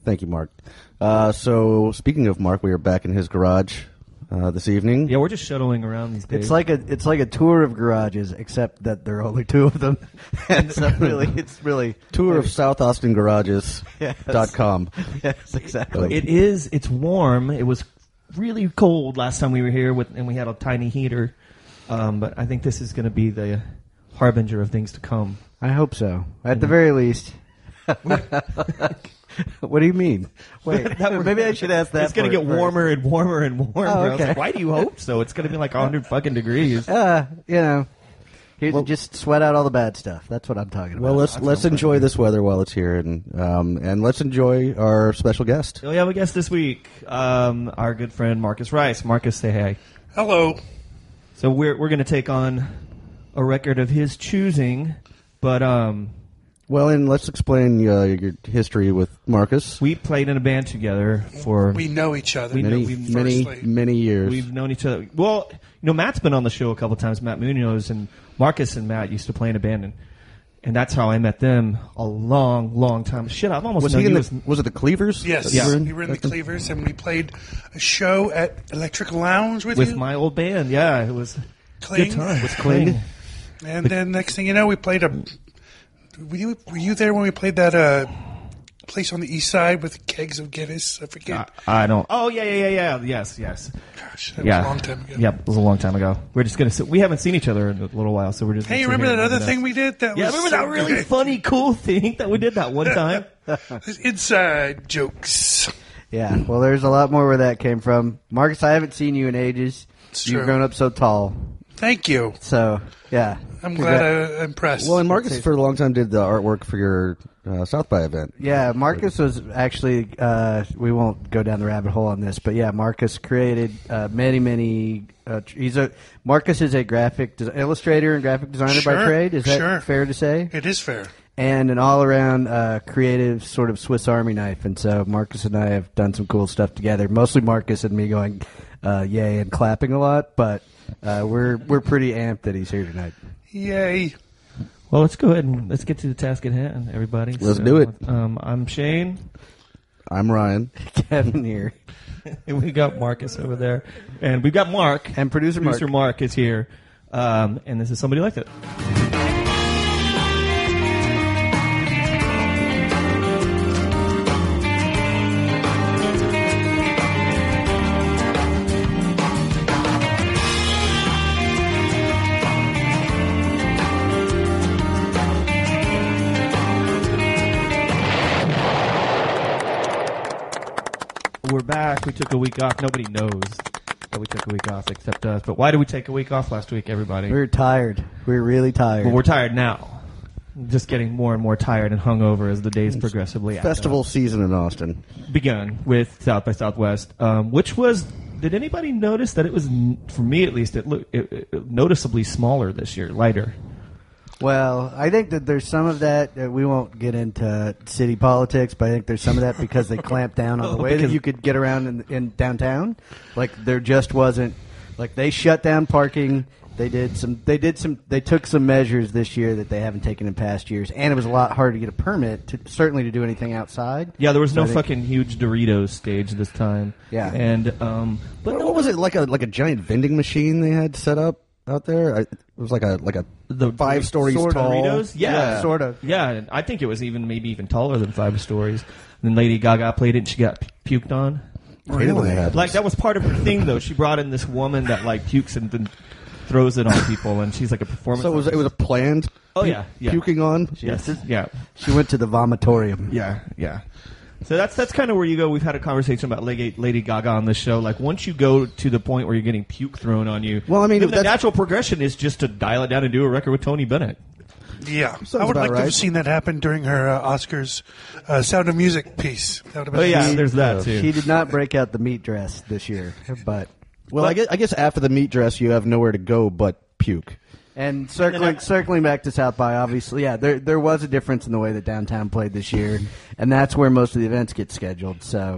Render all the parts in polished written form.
Thank you, Mark. So, speaking of Mark, we are back in his garage this evening. Yeah, we're just shuttling around these days. It's like a tour of garages, except that there are only two of them. And so it's really Tour of South Austin Garages.com. Yes, exactly. It's warm. It was really cold last time we were here, and we had a tiny heater. But I think this is going to be the harbinger of things to come. I hope so. At the very least. What do you mean? Wait, maybe I should ask that. It's going to get warmer and warmer and warmer. Oh, okay. I was like, why do you hope so? It's going to be like 100 fucking degrees. Just sweat out all the bad stuff. That's what I'm talking about. Well, let's enjoy this weather while it's here, and let's enjoy our special guest. We have a guest this week, our good friend Marcus Rice. Marcus, say hey. Hello. So we're going to take on a record of his choosing, but Well, and let's explain your history with Marcus. we played in a band together for We know each other. Many years. We've known each other. Well, Matt's been on the show a couple times. Matt Munoz and Marcus and Matt used to play in a band, and that's how I met them a long, long time. Shit, I've almost known you. Was it the Cleavers? Yes, Yeah. we were in the Cleavers, and we played a show at Electric Lounge with you. my old band. Yeah, it was Cling. good time. With Cling. And then next thing you know, we played Were you there when we played that place on the east side with kegs of Guinness? I forget. I don't. Oh yeah. Yes. Gosh, that was a long time ago. Yeah, it was a long time ago. We're just gonna. We haven't seen each other in a little while, so we're just. Hey, you remember that other thing we did? Remember that really funny, cool thing that we did that one time? Inside jokes. Yeah, well, there's a lot more where that came from. Marcus, I haven't seen you in ages. It's You've true. grown up so tall. Thank you. So, yeah. I'm glad I'm impressed. Well, and Marcus for a long time did the artwork for your South by event. Yeah, Marcus was actually, we won't go down the rabbit hole on this, but yeah, Marcus created many, Marcus is a graphic illustrator and graphic designer by trade. Is that fair to say? It is fair. And an all-around creative sort of Swiss Army knife. And so Marcus and I have done some cool stuff together, mostly Marcus and me going yay and clapping a lot, but we're pretty amped that he's here tonight. Yay. Well, let's go ahead and let's get to the task at hand, everybody. Let's do it. I'm Shane. I'm Ryan. Kevin here. And we got Marcus over there. And we've got Mark. And producer Mark is here. And this is Somebody Like It. We're back. We took a week off. Nobody knows that we took a week off except us. But why did we take a week off last week, everybody? We were tired. We were really tired. Well, we're tired now. Just getting more and more tired and hungover as the days progressively Festival season in Austin begun with South by Southwest, which was. Did anybody notice that it was, for me at least, it looked noticeably smaller this year, lighter? Well, I think that there's some of that. We won't get into city politics, but I think there's some of that because they clamped down on the way that you could get around in downtown. Like there just wasn't. Like they shut down parking. They took some measures this year that they haven't taken in past years, and it was a lot harder to get a permit, certainly to do anything outside. Yeah, there was no fucking huge Doritos stage this time. Yeah, and but what was it like a giant vending machine they had set up out there? It was like a the 5 stories tall. Doritos? Yeah, sort of. Yeah, I think it was maybe even taller than 5 stories. And then Lady Gaga played it, and she got puked on. Really? Like that was part of her thing, though. She brought in this woman that like pukes and then throws it on people, and she's like a performance. So it was a planned. Puking on. Yes. Yeah. She went to the vomitorium. Yeah. So that's kind of where you go. We've had a conversation about Lady Gaga on this show. Like once you go to the point where you're getting puke thrown on you, well, I mean, the natural progression is just to dial it down and do a record with Tony Bennett. Yeah, I would like to have seen that happen during her Oscars Sound of Music piece. That would have been there's that too. She did not break out the meat dress this year, but I guess after the meat dress, you have nowhere to go but puke. And circling back to South by, obviously, yeah, there was a difference in the way that downtown played this year, and that's where most of the events get scheduled. So,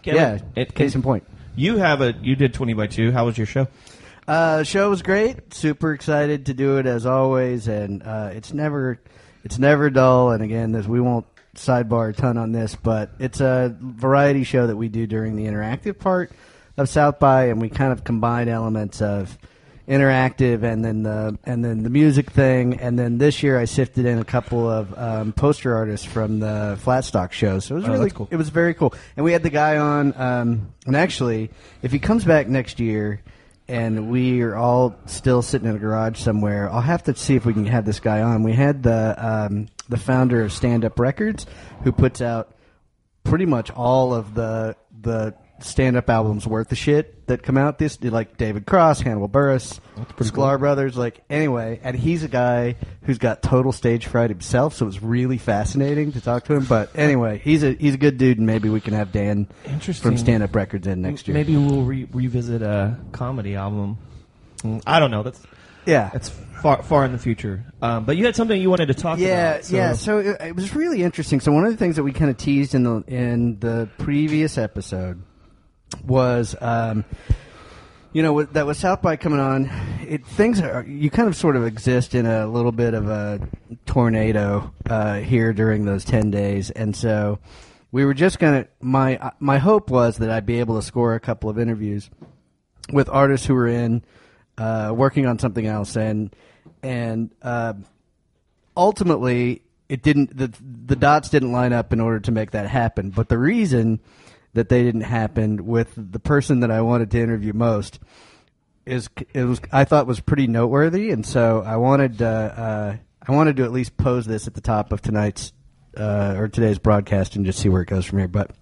case in point. You did 20 by 2. How was your show? Show was great. Super excited to do it as always, and it's never dull. And again, we won't sidebar a ton on this, but it's a variety show that we do during the interactive part of South by, and we kind of combine elements of interactive and then the music thing, and then this year I sifted in a couple of poster artists from the Flatstock show, so it was really cool. It was very cool, and we had the guy on, and actually, if he comes back next year and we are all still sitting in a garage somewhere, I'll have to see if we can have this guy on. We had the founder of Stand Up Records, who puts out pretty much all of the stand-up albums worth of shit that come out. This, like David Cross, Hannibal Buress, Sklar Brothers, anyway. And he's a guy who's got total stage fright himself, so it was really fascinating to talk to him. But anyway, he's a good dude, and maybe we can have Dan from Stand Up Records in next year. Maybe we'll revisit a comedy album. I don't know. That's far in the future. But you had something you wanted to talk about. So it was really interesting. So one of the things that we kind of teased in the previous episode was, that with South by coming on, you kind of sort of exist in a little bit of a tornado here during those 10 days, and so we were just gonna. My hope was that I'd be able to score a couple of interviews with artists who were working on something else, and ultimately it didn't. The dots didn't line up in order to make that happen, but the reason that they didn't happen with the person that I wanted to interview most I thought was pretty noteworthy, and so I wanted to at least pose this at the top of tonight's or today's broadcast and just see where it goes from here. But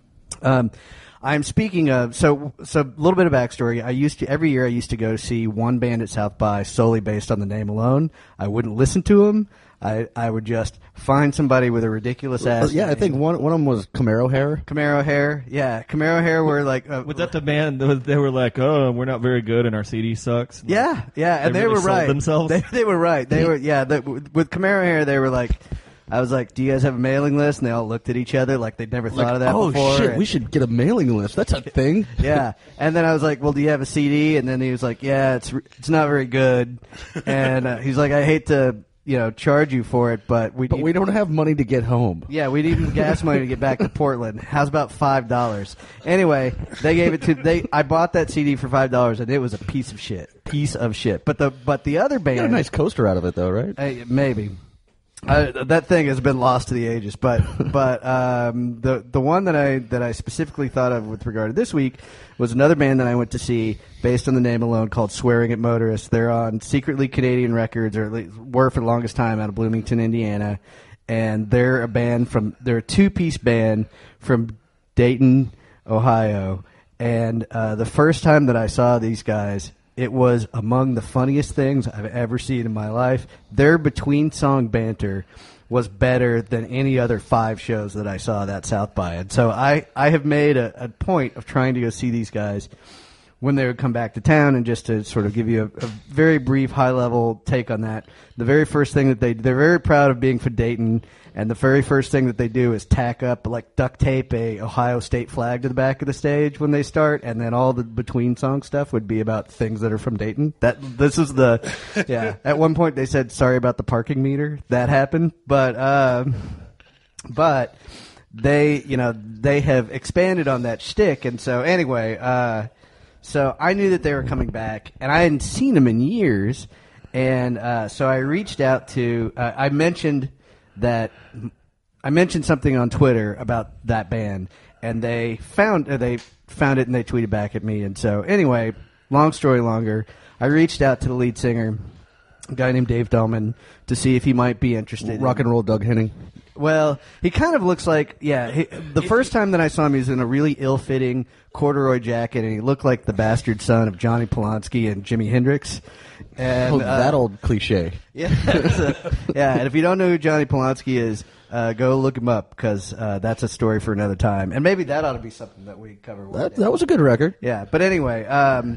I'm speaking of so a little bit of backstory. Every year I used to go see one band at South by solely based on the name alone. I wouldn't listen to them. I would just find somebody with a ridiculous ass. Yeah, I think one of them was Camaro Hair. Camaro Hair, yeah. Camaro Hair were like... was that the band? They were like, oh, we're not very good and our CD sucks. And yeah, and they really were right. Themselves. They were right. They were, yeah. With Camaro Hair, they were like... I was like, do you guys have a mailing list? And they all looked at each other like they'd never thought of that before. Oh, shit, we should get a mailing list. That's a thing. Yeah. And then I was like, well, do you have a CD? And then he was like, yeah, it's not very good. And he's like, I hate to... charge you for it, but we don't have money to get home. Yeah, we need gas money to get back to Portland. How's about $5? Anyway, they gave it to I bought that CD for $5, and it was a piece of shit. But the other band, you got a nice coaster out of it, though, right? Maybe. That thing has been lost to the ages, but the one that I specifically thought of with regard to this week was another band that I went to see based on the name alone called Swearing at Motorists. They're on secretly Canadian Records, or at least were for the longest time out of Bloomington, Indiana, and they're a two-piece band from Dayton, Ohio, and the first time that I saw these guys, it was among the funniest things I've ever seen in my life. Their between-song banter was better than any other 5 shows that I saw that South by. And so I have made a point of trying to go see these guys when they would come back to town, and just to sort of give you a very brief, high-level take on that. The very first thing that they're very proud of being from Dayton, and the very first thing that they do is tack up, like duct tape, a Ohio State flag to the back of the stage when they start, and then all the between-song stuff would be about things that are from Dayton. At one point they said, sorry about the parking meter. That happened, but they have expanded on that shtick, and so anyway, so I knew that they were coming back, and I hadn't seen them in years, and so I reached out to. I mentioned something on Twitter about that band, and they found it, and they tweeted back at me, and so anyway, long story longer, I reached out to the lead singer, a guy named Dave Dahlman, to see if he might be interested. Rock and roll Doug Henning. Well, he kind of looks like, the first time that I saw him, he was in a really ill-fitting corduroy jacket, and he looked like the bastard son of Johnny Polanski and Jimi Hendrix. And, that old cliche. Yeah, and if you don't know who Johnny Polanski is, go look him up, because that's a story for another time. And maybe that ought to be something that we cover one day. That was a good record. Yeah, but anyway, and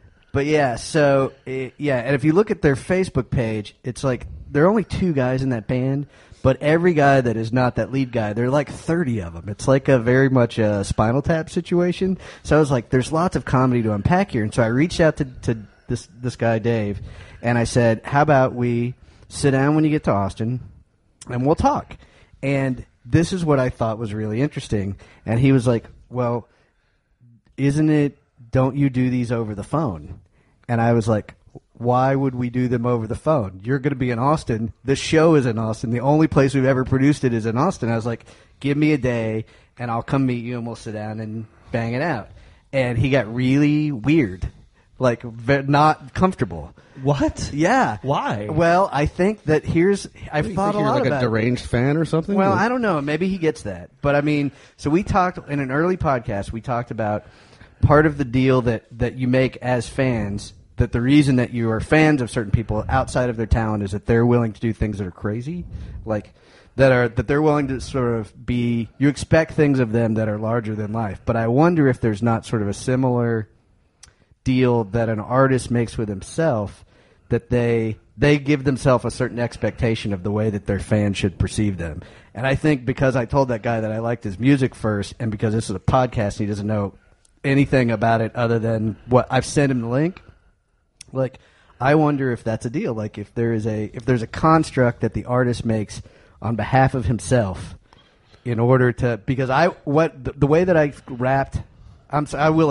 if you look at their Facebook page, it's like there are only 2 guys in that band, but every guy that is not that lead guy, there are like 30 of them. It's like a very much a Spinal Tap situation. So I was like, there's lots of comedy to unpack here. And so I reached out to this guy, Dave, and I said, how about we sit down when you get to Austin, and we'll talk. And this is what I thought was really interesting. And he was like, well, don't you do these over the phone? And I was like, why would we do them over the phone? You're going to be in Austin. The show is in Austin. The only place we've ever produced it is in Austin. I was like, give me a day, and I'll come meet you, and we'll sit down and bang it out. And he got really weird, like not comfortable. What? Yeah. Why? Well, I think that I've thought a lot like about a deranged fan or something? Well, I don't know. Maybe he gets that. But, I mean, so we talked in an early podcast, we talked about part of the deal that you make as fans, that the reason that you are fans of certain people outside of their talent is that they're willing to do things that are crazy, like that they're willing to sort of be. You expect things of them that are larger than life. But I wonder if there's not sort of a similar deal that an artist makes with himself, that they give themselves a certain expectation of the way that their fans should perceive them. And I think because I told that guy that I liked his music first, and because this is a podcast and he doesn't know anything about it other than what I've sent him the link. Like, I wonder if that's a deal. Like, if there's a construct that the artist makes on behalf of himself, in order to, because the way that I rapped, I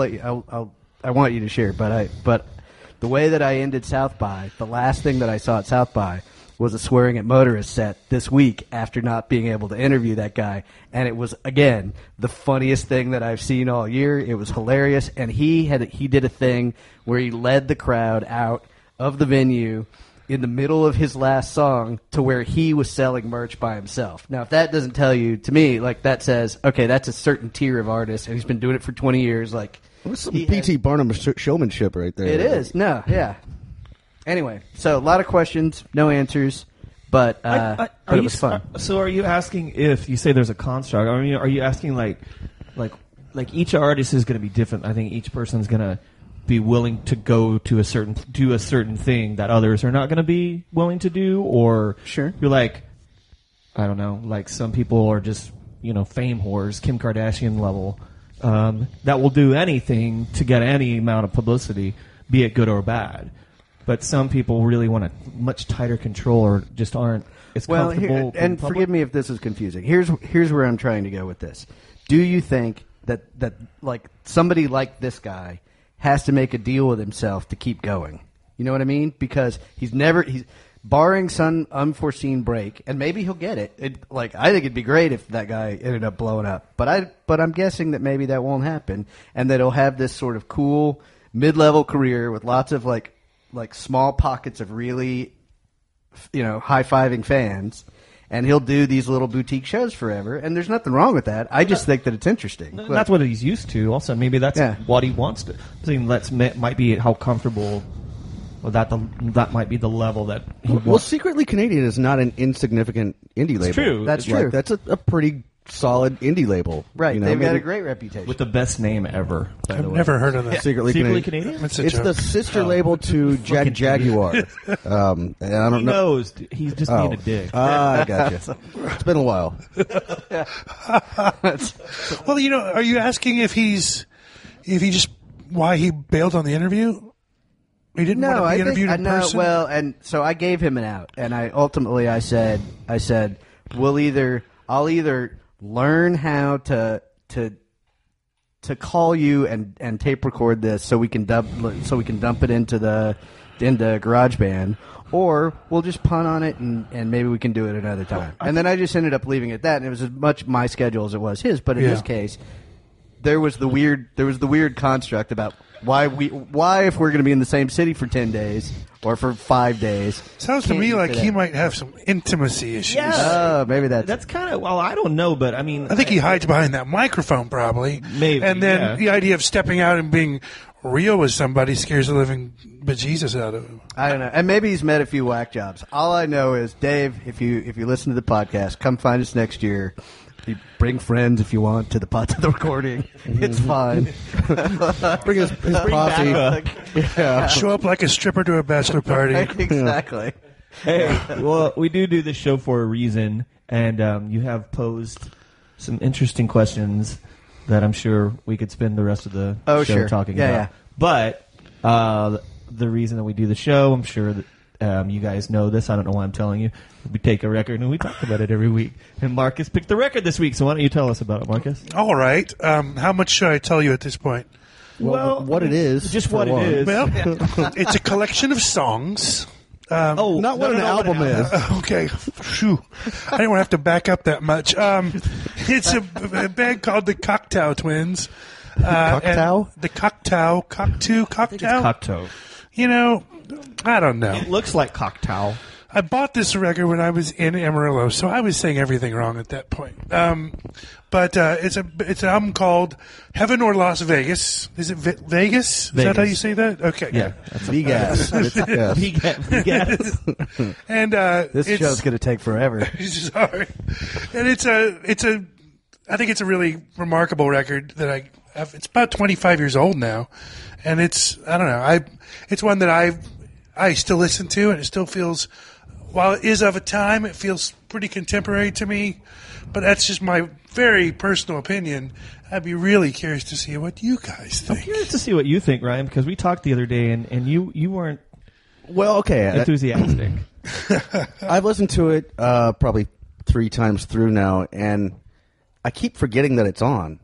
want you to share, but the way that I ended South by, the last thing that I saw at South by was a Swearing at Motorists set this week after not being able to interview that guy. And it was, again, the funniest thing that I've seen all year. It was hilarious. And he did a thing where he led the crowd out of the venue in the middle of his last song to where he was selling merch by himself. Now, if that doesn't tell you, to me, like, that says, okay, that's a certain tier of artist, and he's been doing it for 20 years. Like, what's some P.T. Barnum showmanship right there? It is. No, yeah. Anyway, so a lot of questions, no answers, but it was fun. So are you asking if you say there's a construct? I mean, are you asking like each artist is going to be different? I think each person's going to be willing to do a certain thing that others are not going to be willing to do, or sure. You're like, I don't know, like some people are just fame whores, Kim Kardashian level, that will do anything to get any amount of publicity, be it good or bad. But some people really want a much tighter control, or just aren't as comfortable. And forgive me if this is confusing. Here's where I'm trying to go with this. Do you think that like somebody like this guy has to make a deal with himself to keep going? You know what I mean? Because he's barring some unforeseen break, and maybe he'll get it. Like, I think it'd be great if that guy ended up blowing up. But I'm guessing that maybe that won't happen, and that he'll have this sort of cool mid-level career with lots of like small pockets of really, high-fiving fans, and he'll do these little boutique shows forever, and there's nothing wrong with that. I just think that it's interesting. That's what he's used to. Also, maybe that's what he wants to. I think that might be how comfortable. Well, that might be the level that he wants. Well, Secretly Canadian is not an insignificant indie label. It's true. That's true. Like, that's a pretty solid indie label. Right. They've got a great reputation. With the best name ever, by the I've way. never heard of that. Secretly Canadian? It's the sister label to Jaguar. And I don't He know. knows. He's just being a dick. I gotcha. It's been a while. Well, are you asking why he bailed on the interview? He didn't want to be interviewed in person? Well, and so I gave him an out, and I said, I'll either learn how to call you and tape record this so we can dump it into GarageBand, or we'll just punt on it and maybe we can do it another time. And then I just ended up leaving it at that, and it was as much my schedule as it was his. But in this case, there was the weird construct about why if we're going to be in the same city for 10 days or for 5 days. Sounds to me like he might have some intimacy issues. Yeah. Maybe that's kind of, well, I don't know, but I mean, I think he hides behind that microphone probably. Maybe. And then the idea of stepping out and being real with somebody scares the living bejesus out of him. I don't know. And maybe he's met a few whack jobs. All I know is, Dave, if you listen to the podcast, come find us next year. You bring friends if you want to the recording. It's fine. Bring his posse. Show up like a stripper to a bachelor party. Exactly. Hey, well, we do this show for a reason, and you have posed some interesting questions that I'm sure we could spend the rest of the show talking about. Yeah. But the reason that we do the show, I'm sure that You guys know this. I don't know why I'm telling you. We take a record and we talk about it every week. And Marcus picked the record this week, so why don't you tell us about it, Marcus? All right. How much should I tell you at this point? Well, what it is. Just what it is. Well, it's a collection of songs. Not what an album is. Okay. Phew. I didn't want to have to back up that much. It's a band called the Cocteau Twins. Cocteau? The Cocteau. Cocteau. You know, I don't know. It looks like Cocteau. I bought this record when I was in Amarillo, so I was saying everything wrong at that point. But it's an album called Heaven or Las Vegas. Is it Vegas? Is that how you say that? Okay. Yeah. Vegas. Vegas. And This show's going to take forever. sorry. And I think it's a really remarkable record that it's about 25 years old now. And it's one that I still listen to, and it still feels, while it is of a time, it feels pretty contemporary to me. But that's just my very personal opinion. I'd be really curious to see what you guys think. I'm curious to see what you think, Ryan, because we talked the other day, and you weren't Well, okay. enthusiastic. I've listened to it probably 3 times through now, and I keep forgetting that it's on.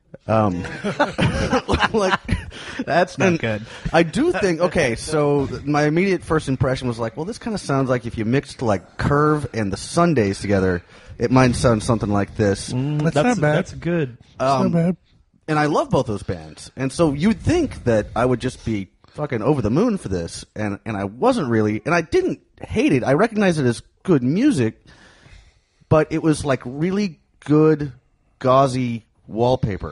Like, That's not good. I do think, okay, so my immediate first impression was like, well, this kind of sounds like if you mixed like Curve and the Sundays together, it might sound something like this. That's not bad. That's good. Not bad. And I love both those bands. And so you'd think that I would just be fucking over the moon for this, and I wasn't really, and I didn't hate it. I recognized it as good music, but it was like really good, gauzy wallpaper.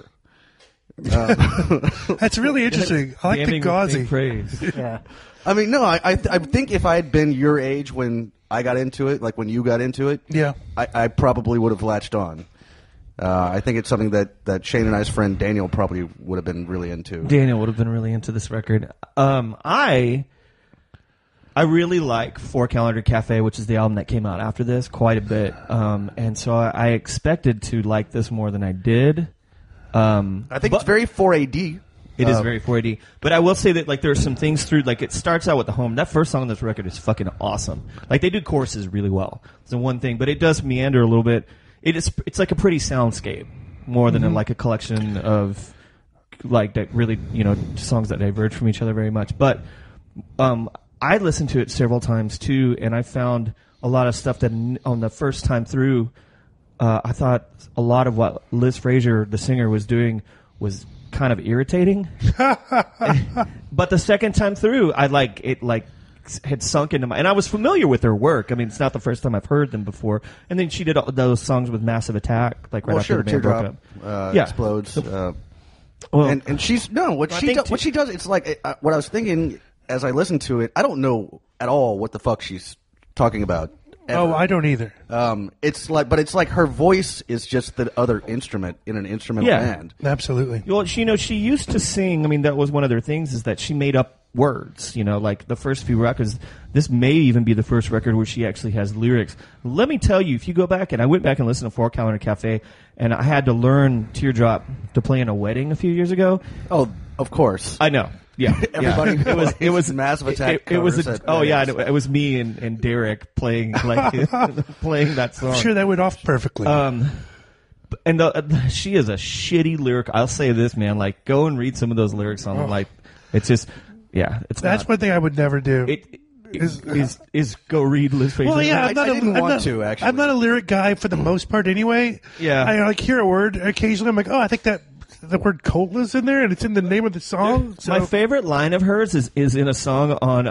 That's really interesting. I like the Damning with gauzy. big praise. Yeah. I mean, no, I think if I had been your age when I got into it, like when you got into it, Yeah. I probably would have latched on. I think it's something that Shane and I's friend Daniel probably would have been really into. Daniel would have been really into this record. I really like Four Calendar Cafe, which is the album that came out after this, quite a bit. And so I expected to like this more than I did. I think it's very 4AD. It is very 4AD. But I will say that like there are some things through, like it starts out with the home. That first song on this record is fucking awesome. Like they do choruses really well. It's the one thing, but it does meander a little bit. It's like a pretty soundscape more than like a collection of like that really, songs that diverge from each other very much. But I listened to it several times too, and I found a lot of stuff that on the first time through, I thought a lot of what Liz Fraser, the singer, was doing was kind of irritating. But the second time through, I had sunk into my, and I was familiar with her work. I mean, it's not the first time I've heard them before. And then she did all those songs with Massive Attack, like right after the band broke up. Explodes. And she's what she does. It's like what I was thinking as I listened to it. I don't know at all what the fuck she's talking about. Ever. Oh, I don't either. It's like her voice is just the other instrument in an instrumental band. Absolutely. Well, she used to sing. I mean, that was one of their things, is that she made up words. Like the first few records. This may even be the first record where she actually has lyrics. Let me tell you, if you go back, and I went back and listened to Four Calendar Cafe, and I had to learn Teardrop to play in a wedding a few years ago. Oh, of course. I know. Yeah, everybody. It was Massive Attack. It was me and Derek playing playing that song. I'm sure that went off perfectly. And she is a shitty lyric. I'll say this, man. Like, go and read some of those lyrics on like. It's just, that's one thing I would never do. Is go read Liz Fraser. Well, yeah, I didn't want to, actually. I'm not a lyric guy for the most part, anyway. Yeah, I hear a word occasionally. I'm like, oh, I think that the word cola's in there, and it's in the name of the song. So. My favorite line of hers is in a song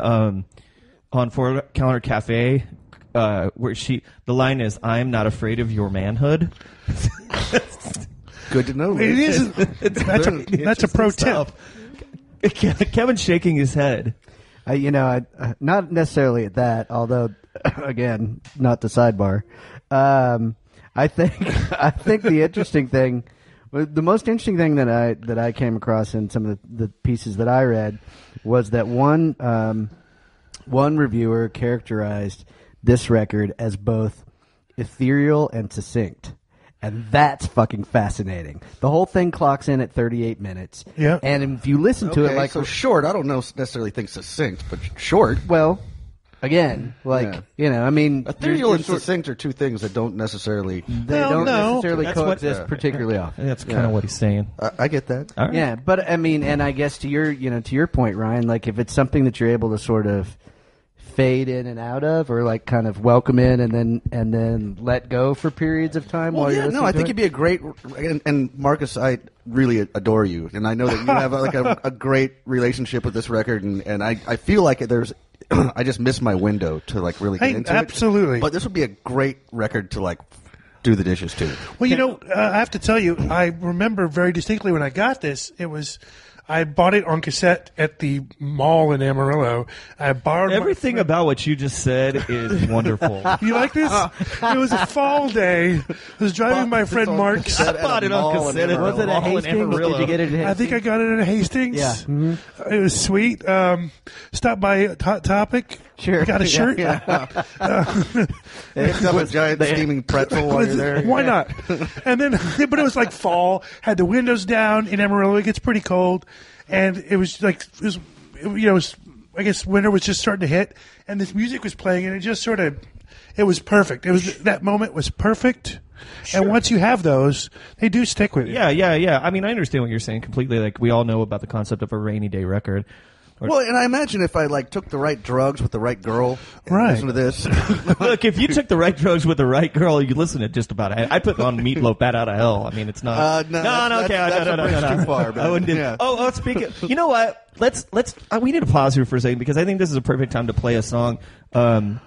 on Four Calendar Cafe, where the line is, "I'm not afraid of your manhood." Good to know. It is. That's a pro tip. Kevin's shaking his head. Not necessarily at that, although, again, not the sidebar. I think the interesting thing, the most interesting thing that I came across in some of the pieces that I read was that one reviewer characterized this record as both ethereal and succinct. And that's fucking fascinating. The whole thing clocks in at 38 minutes. Yeah. And if you listen to it like... So short, I don't necessarily think succinct, but short. Well, Again, I mean, Ethereal and succinct are two things that don't necessarily. They don't necessarily That's coexist particularly often. That's kind of what he's saying. I get that. All right. Yeah, but I mean, and I guess to your point, Ryan, like if it's something that you're able to sort of fade in and out of, or like kind of welcome in and then let go for periods of time while you're listening I to think it? it'd be a great. And Marcus, I really adore you, and I know that you have a great relationship with this record, and I feel like there's. I just missed my window to like really get into absolutely. it. But this would be a great record to like do the dishes to. Well, I have to tell you, I remember very distinctly when I got this. I bought it on cassette at the mall in Amarillo. I borrowed Everything about what you just said is wonderful. You like this? It was a fall day. I was driving my friend Mark's. I bought it on cassette. Was it a Hastings? Did you get it at Hastings? I think I got it at Hastings. Yeah. Mm-hmm. It was sweet. Stopped by Hot Topic. Sure. Got a shirt. Picked up a giant steaming pretzel while you're there. Why not? And then, but it was like fall. Had the windows down in Amarillo. It gets pretty cold, and it was like I guess winter was just starting to hit, and this music was playing, and it just sort of, it was perfect. That moment was perfect. Sure. And once you have those, they do stick with you. Yeah. I mean, I understand what you're saying completely. Like we all know about the concept of a rainy day record. Well, and I imagine if I like took the right drugs with the right girl, and right? Listen to this. Look, if you took the right drugs with the right girl, you listen to just about it. I put on Meatloaf, "Bat Out of Hell." I mean, it's not. No. Too far. I wouldn't do. Yeah. Oh, speaking. You know what? Let's. We need to pause here for a second because I think this is a perfect time to play a song. By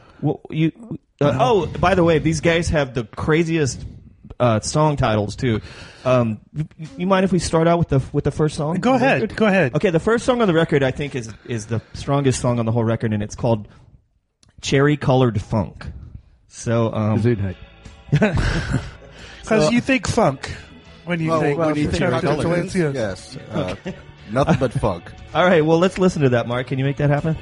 the way, these guys have the craziest song titles too. You mind if we start out with the first song? Go ahead. Okay, the first song on the record I think is the strongest song on the whole record, and it's called "Cherry Colored Funk." So, because you think funk when you think Cocktail Twins, yes, nothing but funk. All right, well, let's listen to that. Mark, can you make that happen?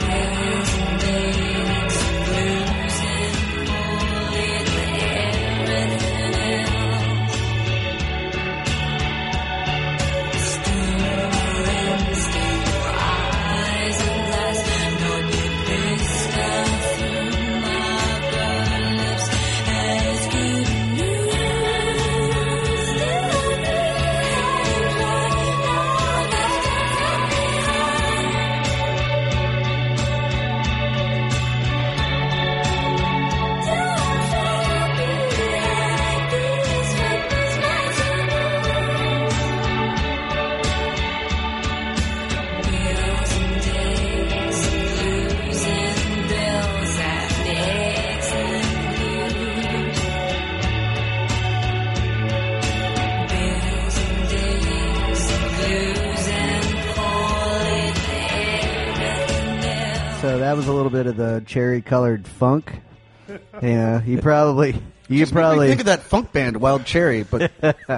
So that was a little bit of the cherry-colored funk. Yeah, you probably think of that funk band, Wild Cherry, but the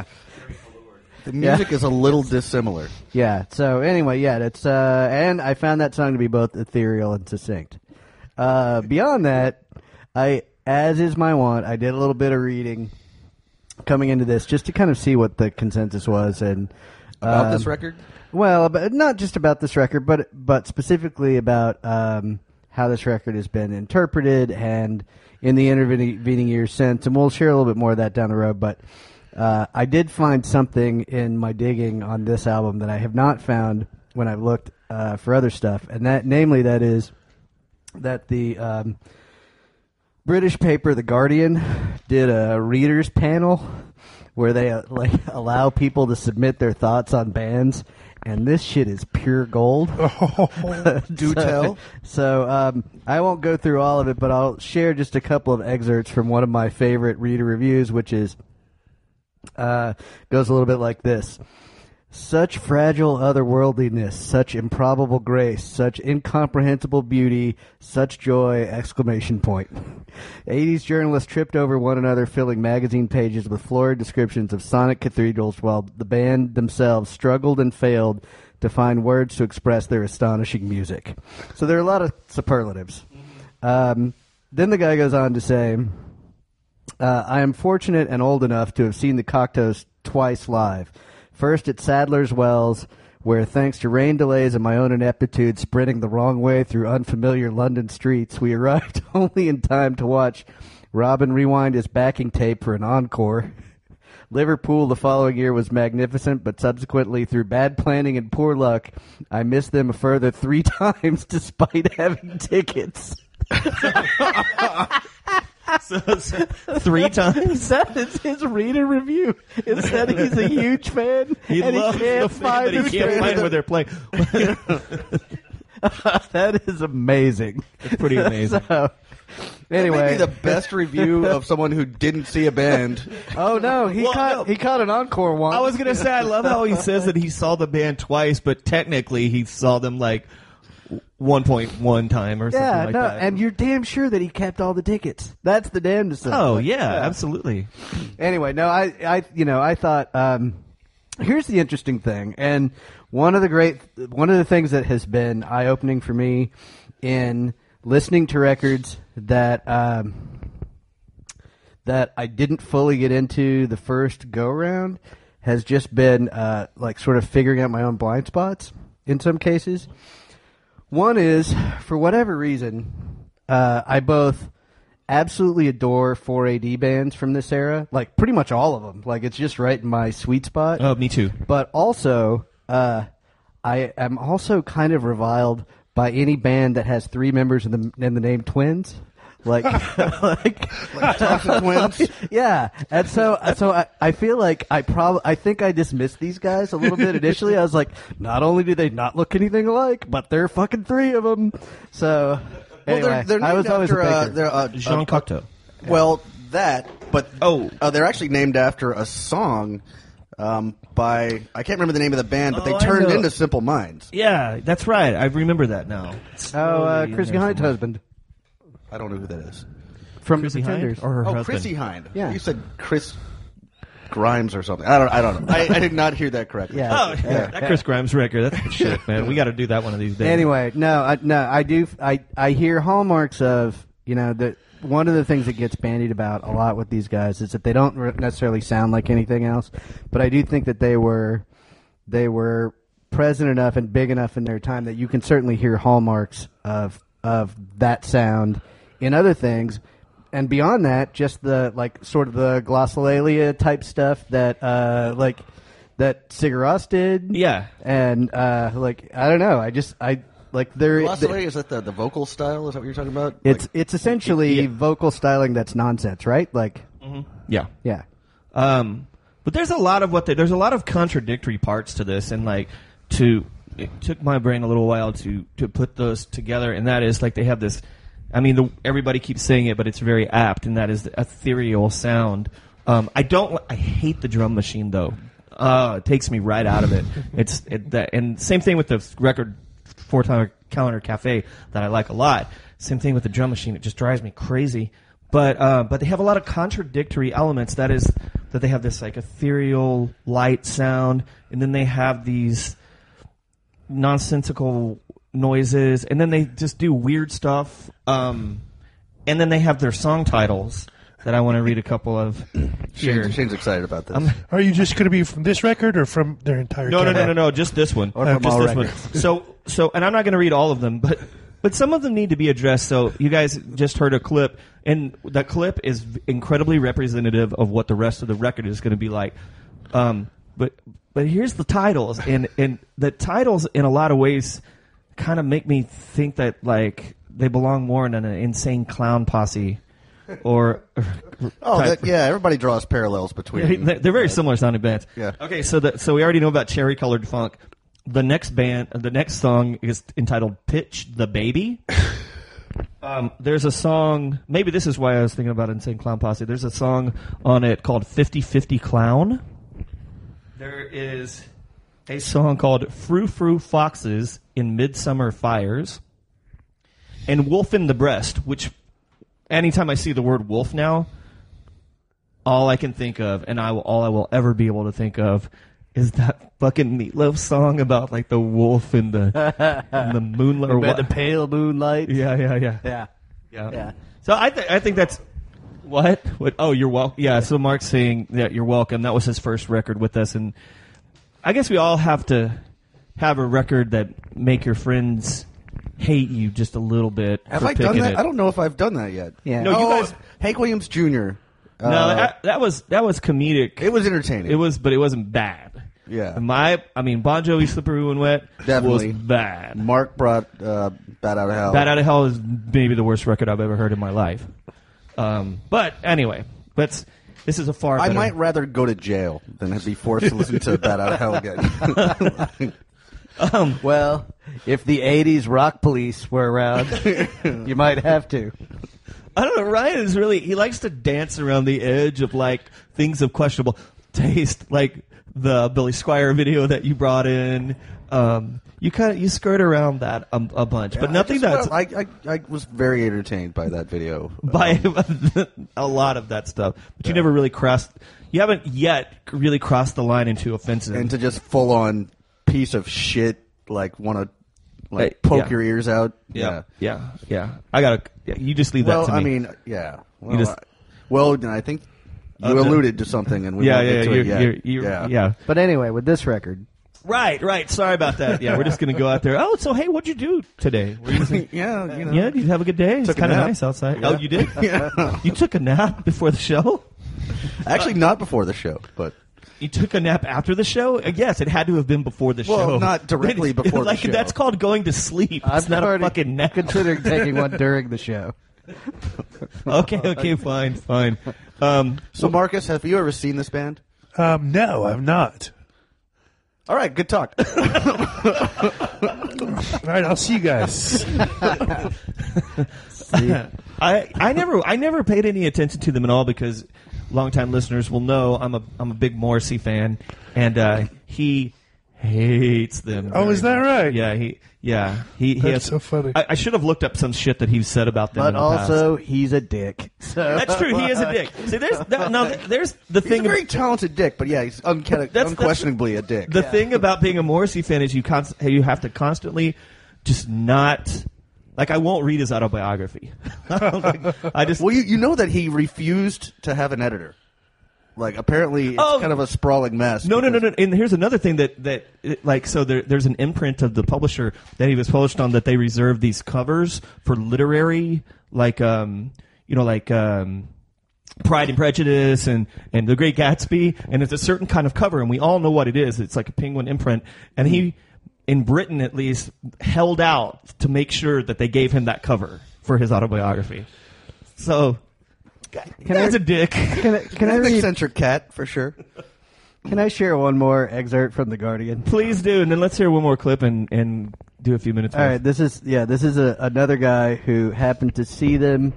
music is a little dissimilar. Yeah. So anyway, it's and I found that song to be both ethereal and succinct. Beyond that, as is my wont, I did a little bit of reading coming into this just to kind of see what the consensus was and About this record? Well, but not just about this record, but specifically about how this record has been interpreted and in the intervening years since. And we'll share a little bit more of that down the road. But I did find something in my digging on this album that I have not found when I've looked for other stuff, and that is that the British paper The Guardian did a readers panel where they allow people to submit their thoughts on bands. And this shit is pure gold. Do tell. So I won't go through all of it, but I'll share just a couple of excerpts from one of my favorite reader reviews, which is goes a little bit like this. Such fragile otherworldliness, such improbable grace, such incomprehensible beauty, such joy, exclamation point. 80s journalists tripped over one another, filling magazine pages with florid descriptions of sonic cathedrals, while the band themselves struggled and failed to find words to express their astonishing music. So there are a lot of superlatives. Then the guy goes on to say, I am fortunate and old enough to have seen the Cocteaus twice live. First at Sadler's Wells, where, thanks to rain delays and my own ineptitude sprinting the wrong way through unfamiliar London streets, we arrived only in time to watch Robin rewind his backing tape for an encore. Liverpool the following year was magnificent, but subsequently, through bad planning and poor luck, I missed them a further 3 times despite having tickets. So 3 times? That is his reader review. It said he's a huge fan, He and loves he can't the fan, but he can't find where they're playing. That is amazing. It's pretty amazing. So, anyway, Maybe the best review of someone who didn't see a band. oh no, he Well, caught no. he caught an encore once. I was going to say, I love how he says that he saw the band twice, but technically he saw them like 1.1 time or something yeah, like no, that. and you're damn sure that he kept all the tickets. That's the damnedest thing. Oh, yeah, absolutely. Anyway, no, I thought, here's the interesting thing, and one of the things that has been eye-opening for me in listening to records that that I didn't fully get into the first go-around has just been like sort of figuring out my own blind spots in some cases. One is, for whatever reason, I both absolutely adore 4AD bands from this era, like pretty much all of them. Like, it's just right in my sweet spot. Oh, me too. But also, I am also kind of reviled by any band that has 3 members in the name Twins. Like Thompson Twins. Yeah, and so I feel like I think I dismissed these guys a little bit initially. I was like, not only do they not look anything alike, but they're fucking 3 of them. So anyway, they're I was named always a after, baker. Jean Cocteau. Well, that, but Oh. they're actually named after a song by, I can't remember the name of the band, but Oh, they I turned know. into Simple Minds. Yeah, that's right. I remember that now. Chrissy Hind's husband I don't know who that is. from Chrissy Pretenders. Hind or her Oh, husband? Chrissy Hind. Yeah. You said Chris Grimes or something. I don't know. I did not hear that correctly. Yeah. Oh, yeah. That Chris Grimes record. That's the shit, man. We got to do that one of these days. Anyway, I hear hallmarks of, that one of the things that gets bandied about a lot with these guys is that they don't necessarily sound like anything else, but I do think that they were present enough and big enough in their time that you can certainly hear hallmarks of that sound in other things. And beyond that, just the sort of the glossolalia type stuff that that Sigur Rós did. Yeah. And I don't know. They're Glossolalia, is that the vocal style? Is that what you're talking about? it's essentially Yeah. vocal styling that's nonsense, right? Yeah. Yeah. But there's a lot of there's a lot of contradictory parts to this, and it took my brain a little while to put those together, and that is they have this. I mean, everybody keeps saying it, but it's very apt, and that is the ethereal sound. I hate the drum machine though. It takes me right out of it. And same thing with the record 4-Time Calendar Cafe that I like a lot. Same thing with the drum machine. It just drives me crazy. But they have a lot of contradictory elements. That is that they have this ethereal light sound, and then they have these nonsensical noises, and then they just do weird stuff. And then they have their song titles that I want to read a couple of here. Shane's excited about this. Are you just going to be from this record or from their entire? No, just this one. Or from Just all this one. records. So, and I'm not going to read all of them, but some of them need to be addressed. So you guys just heard a clip, and that clip is incredibly representative of what the rest of the record is going to be like. But here's the titles, and the titles in a lot of ways kind of make me think that they belong more in an Insane Clown Posse. Or everybody draws parallels between. they're very similar sounding bands. Yeah. Okay, so we already know about Cherry Colored Funk. The next song is entitled "Pitch the Baby." There's a song. Maybe this is why I was thinking about Insane Clown Posse. There's a song on it called "50-50 Clown." There is a song called "Frou Frou Foxes in Midsummer Fires," and "Wolf in the Breast," which. Anytime I see the word wolf now, all I can think of, and all I will ever be able to think of, is that fucking Meatloaf song about the wolf and the moonlight or what? The pale moonlight. Yeah. Yeah. So I think that's what? Oh, you're welcome. Yeah. So Mark's saying that you're welcome. That was his first record with us, and I guess we all have to have a record that make your friends hate you just a little bit. Have for I done picking that? it. I don't know if I've done that yet. Yeah. No, you guys. Hank Williams Jr. No, that was comedic. It was entertaining. It was, but it wasn't bad. Yeah. I mean, Bon Jovi, Slippery When Wet Definitely. was bad. Mark brought Bat Out of Hell. Bad Out of Hell is maybe the worst record I've ever heard in my life. But anyway, this is a far I better. might rather go to jail than be forced to listen to Bat Out of Hell again. Well, if the '80s rock police were around, you might have to. I don't know. Ryan is really, he likes to dance around the edge of like things of questionable taste, like the Billy Squier video that you brought in. You skirt around that a bunch, but nothing that's I was very entertained by that video. by a lot of that stuff. But you never really you haven't yet really crossed the line into offensive. And to just full on piece of shit, like want to poke yeah. your ears out. yeah. I gotta. Yeah, you just leave Well, that to me. I mean, yeah. Well, just- I think you alluded to something, and we won't get to it yet. yeah. But anyway, with this record, Right. Sorry about that. Yeah, we're just gonna go out there. Oh, so hey, what'd you do today? Were you Yeah, you know. Yeah, did you have a good day? It's Took a kind of nap. nice outside. Yeah. Oh, you did? Yeah. You took a nap before the show? Actually, not before the show, but You took a nap after the show? Yes, it had to have been before the Well, show. not directly before the like, show. That's called going to sleep. It's not a already fucking nap. considering taking one during the show. Okay, fine. so Marcus, have you ever seen this band? No, I'm not. All right, good talk. All right, I'll see you guys. I never paid any attention to them at all because longtime listeners will know I'm a big Morrissey fan, and he hates them. Oh, is that right? Yeah, he That's has, so funny. I should have looked up some shit that he said about them. But in the also, he's a dick. So past. That's true. He is a dick. See, there's the He's thing. a very talented dick, but yeah, he's unquestionably a dick. The thing about being a Morrissey fan is you have to constantly just not. Like, I won't read his autobiography. I just. Well, you know that he refused to have an editor. Like, apparently, it's kind of a sprawling mess. No. And here's another thing so there's an imprint of the publisher that he was published on that they reserve these covers for literary, Pride and Prejudice and The Great Gatsby, and it's a certain kind of cover, and we all know what it is. It's like a penguin imprint, and he, in Britain at least, held out to make sure that they gave him that cover for his autobiography. So, that's a dick. Can I An read? eccentric cat, for sure. Can I share one more excerpt from The Guardian? Please do, and then let's hear one more clip and do a few minutes. All right, this is another guy who happened to see them.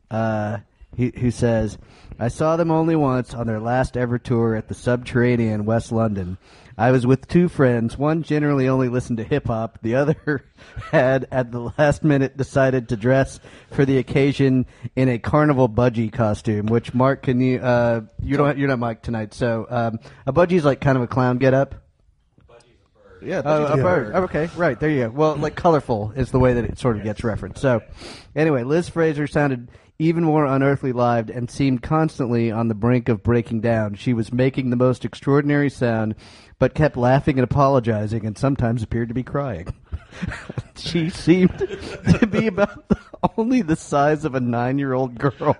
Who says, "I saw them only once on their last ever tour at the Subterranean, West London. I was with two friends. One generally only listened to hip hop. The other had, at the last minute, decided to dress for the occasion in a carnival budgie costume. Which, Mark, can you? You're not Mike tonight. So a budgie's like kind of a clown getup. Yeah, A bird. Oh, okay, right, there you go. Well, like colorful is the way that it sort of gets referenced. So, anyway, Liz Fraser sounded even more unearthly live and seemed constantly on the brink of breaking down. She was making the most extraordinary sound, but kept laughing and apologizing and sometimes appeared to be crying. She seemed to be about only the size of a 9-year-old girl.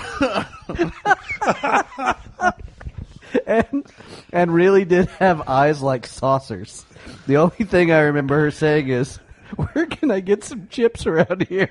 And really did have eyes like saucers. The only thing I remember her saying is, "Where can I get some chips around here?"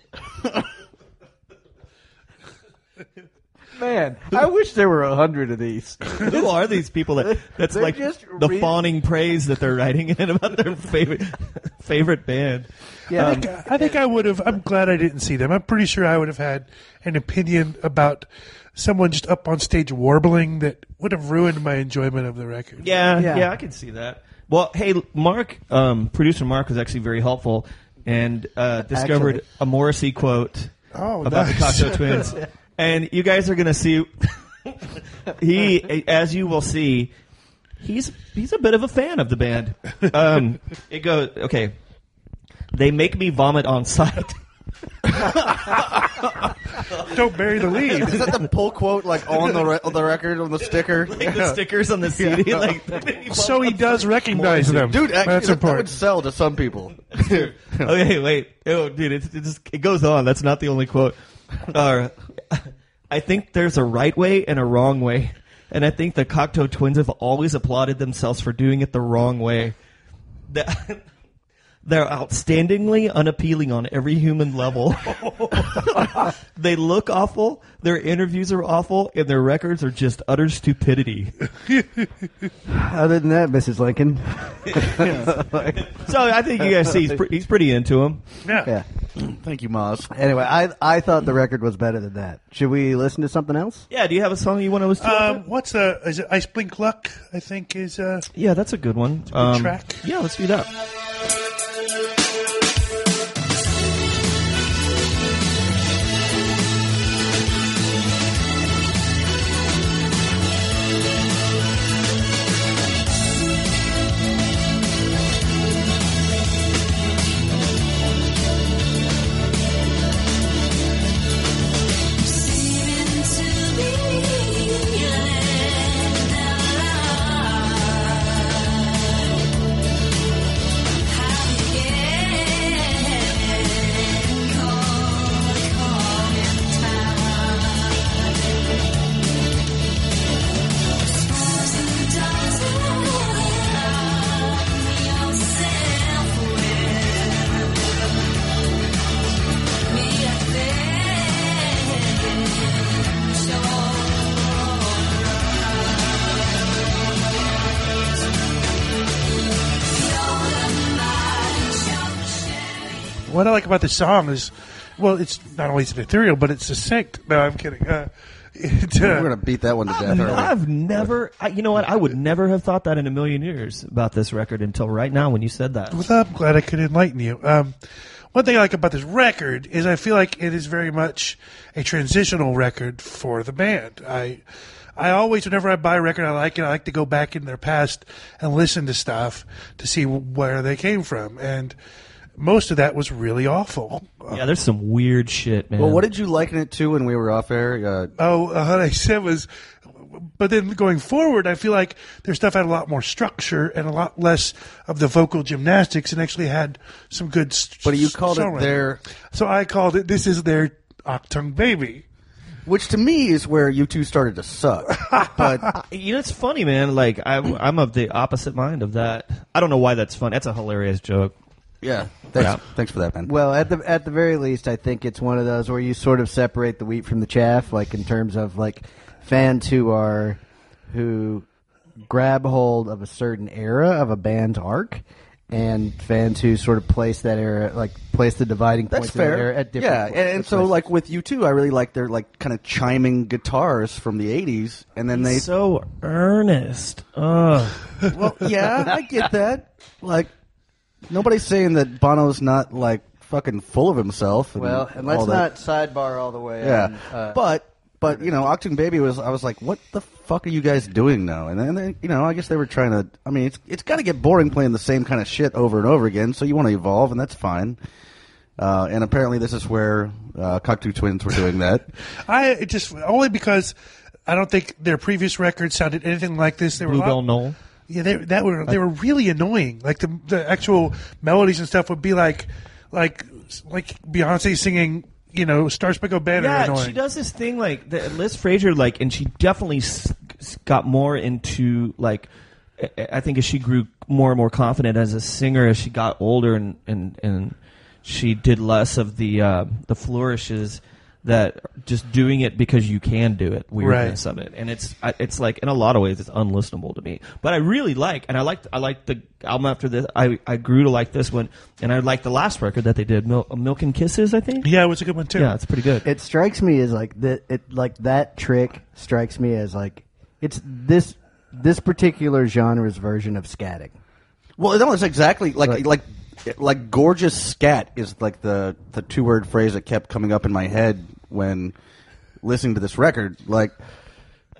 Man, I wish there were 100 of these. Who are these people that's They're like just the fawning praise that they're writing in about their favorite band? Yeah, I think I would have. I'm glad I didn't see them. I'm pretty sure I would have had an opinion about someone just up on stage warbling that would have ruined my enjoyment of the record. Yeah, I can see that. Well, hey, Mark, producer Mark was actually very helpful and discovered Actually. a Morrissey quote about nice. the Cocteau Twins. And you guys are going to see, as you will see, he's a bit of a fan of the band. It goes, okay, they make me vomit on sight. Don't bury the lead. Is that the pull quote like on the record on the sticker? Like the stickers on the CD. Like, So he does recognize them. Dude, actually, that's that would important. sell to some people. Okay, wait. Oh, dude, it goes on. That's not the only quote. I think there's a right way and a wrong way, and I think the Cocteau Twins have always applauded themselves for doing it the wrong way. They're outstandingly unappealing on every human level. They look awful, their interviews are awful, and their records are just utter stupidity. Other than that, Mrs. Lincoln. So I think you guys see he's pretty into him. Yeah. Thank you, Moz. Anyway, I thought the record was better than that. Should we listen to something else? Yeah, do you have a song you want to listen to? What's is it Ice Blink Luck? I think is Yeah, that's a good one. track. Yeah, let's do that. What I like about the song is, well, it's not only ethereal, but it's succinct. No, I'm kidding. We're gonna beat that one to death. aren't we? I've never, you know what? I would never have thought that in a million years about this record until right now when you said that. Well, I'm glad I could enlighten you. One thing I like about this record is I feel like it is very much a transitional record for the band. I always, whenever I buy a record I like to go back in their past and listen to stuff to see where they came from. And most of that was really awful. Yeah, there's some weird shit, man. Well, what did you liken it to when we were off air? What I said was, but then going forward, I feel like their stuff had a lot more structure and a lot less of the vocal gymnastics, and actually had some good. But you called it songwriting. their, So I called it. This is their Octung Baby. which to me is where you two started to suck. But You know, it's funny, man. Like, I'm of the opposite mind of that. I don't know why that's funny. That's a hilarious joke. yeah, Yeah. thanks for that, man. Well, at the very least, I think it's one of those where you sort of separate the wheat from the chaff, like in terms of like fans who grab hold of a certain era of a band's arc, and fans who sort of place that era, like place the dividing That's points of that fair. era at different Yeah, points. and so like with you two, I really like their like kind of chiming guitars from the '80s, and then they. So earnest. Ugh. Well, yeah, I get that. Like, nobody's saying that Bono's not like fucking full of himself. And well, and all let's that. not sidebar all the way. Yeah, on, but you know, Octung Baby I was like, what the fuck are you guys doing now? And then they, you know, I guess they were trying to. I mean, it's got to get boring playing the same kind of shit over and over again. So you want to evolve, and that's fine. And apparently, this is where Cocteau Twins were doing that. It just only because I don't think their previous record sounded anything like this. They were Bluebell Knoll. Yeah, they were really annoying. Like the actual melodies and stuff would be like Beyonce singing, you know, Star Spangled Banner. Yeah, annoying. she does this thing like Liz Fraser, like, and she definitely got more into like. I think as she grew more and more confident as a singer, as she got older, and she did less of the flourishes that just doing it because you can do it, weirdness of it, and it's like in a lot of ways it's unlistenable to me. But I really like, and I like the album after this. I grew to like this one, and I like the last record that they did, Milk and Kisses, I think. Yeah, it was a good one too. Yeah, it's pretty good. it strikes me as like that trick strikes me as like it's this particular genre's version of scatting. Well, no, it's exactly like gorgeous scat is like the 2-word phrase that kept coming up in my head when listening to this record. Like,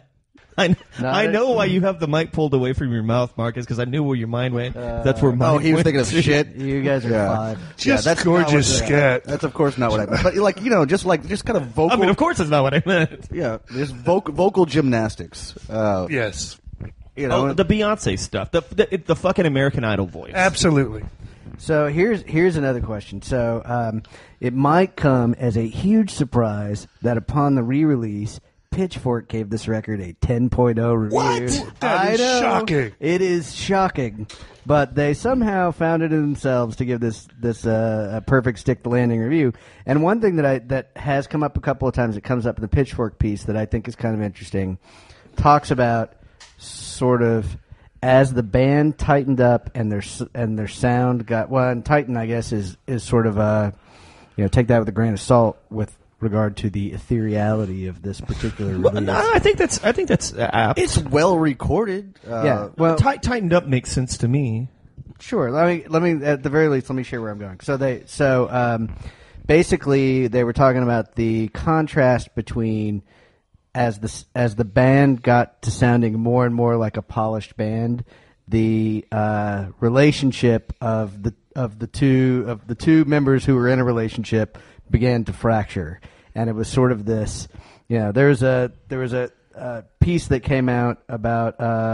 I know why you have the mic pulled away from your mouth, Marcus, because I knew where your mind went. That's where mine went. Oh, he was thinking of too. shit. You guys are fine. Just that's gorgeous scat. That's of course not what I meant. But just kind of vocal. I mean, of course it's not what I meant. Yeah, just vocal gymnastics. Yes. You know, Oh, the Beyonce stuff. The fucking American Idol voice. Absolutely. So here's another question. So it might come as a huge surprise that upon the re-release, Pitchfork gave this record a 10.0 review. What? That is shocking. It is shocking, but they somehow found it in themselves to give this a perfect stick the landing review. And one thing that has come up a couple of times, it comes up in the Pitchfork piece that I think is kind of interesting, talks about sort of as the band tightened up and their sound got and tighten, I guess, is sort of take that with a grain of salt with regard to the ethereality of this particular release. I think that's apt. it's well recorded. Yeah, well, Tightened up makes sense to me. sure. Let me at the very least let me share where I'm going. So basically they were talking about the contrast between as the band got to sounding more and more like a polished band, the relationship of the two members who were in a relationship began to fracture, and it was sort of this. There was a piece that came out about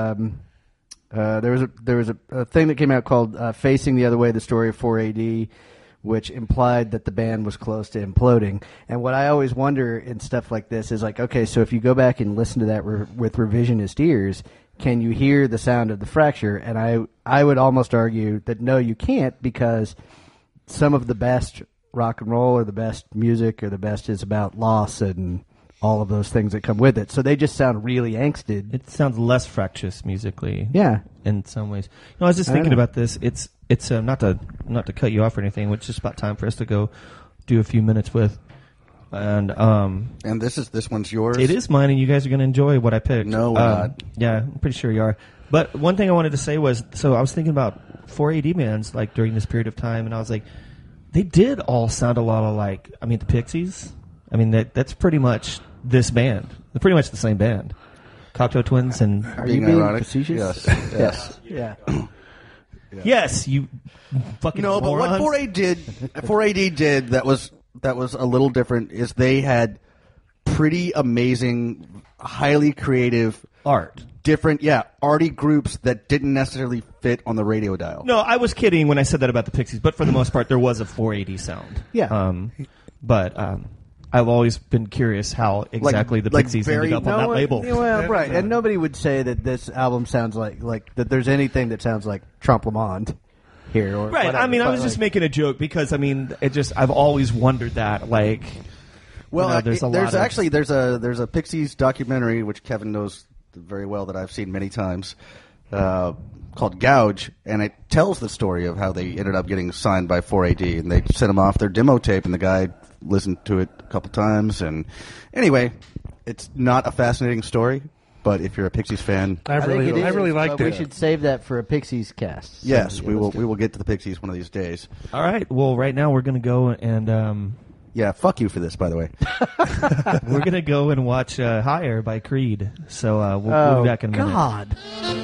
there was a thing that came out called "Facing the Other Way: The Story of 4AD." Which implied that the band was close to imploding. And what I always wonder in stuff like this is like, okay, so if you go back and listen to that with revisionist ears, can you hear the sound of the fracture? And I would almost argue that no, you can't, because some of the best rock and roll or the best music or the best is about loss and all of those things that come with it. So they just sound really angsted. It sounds less fractious musically. Yeah. In some ways. I was just thinking about this. It's not to cut you off or anything. It's just about time for us to go do a few minutes with. And this one's yours. it is mine, and you guys are going to enjoy what I picked. No, we're not. Yeah, I'm pretty sure you are. But one thing I wanted to say was, so I was thinking about 4AD bands like during this period of time, and I was like, they did all sound a lot of the Pixies. I mean, that's pretty much this band. They're pretty much the same band. Cocteau Twins and... Are you being ironic? facetious? Yes. Yeah. Yes, you fucking No, but what morons. 4AD did that was a little different is they had pretty amazing, highly creative, art. different, arty groups that didn't necessarily fit on the radio dial. No, I was kidding when I said that about the Pixies, but for the most part, there was a 4AD sound. Yeah. But I've always been curious how exactly the Pixies ended up on that label. Well, right, and nobody would say that this album sounds like that. There's anything that sounds like Trompe Le Monde here, or Right. whatever, I mean, I but was just making a joke because I've always wondered that. Well, there's a there's lot actually there's a Pixies documentary which Kevin knows very well that I've seen many times, called Gouge, and it tells the story of how they ended up getting signed by 4AD, and they sent him off their demo tape, and the guy listened to it a couple times, and anyway, it's not a fascinating story, but if you're a Pixies fan, I really liked but it. We should save that for a Pixies cast. yes, So, we let's will get to the Pixies one of these days. All right. Well, right now we're going to go and Yeah, fuck you for this, by the way. we're going to go and watch Higher by Creed. So we'll be back in a minute. God.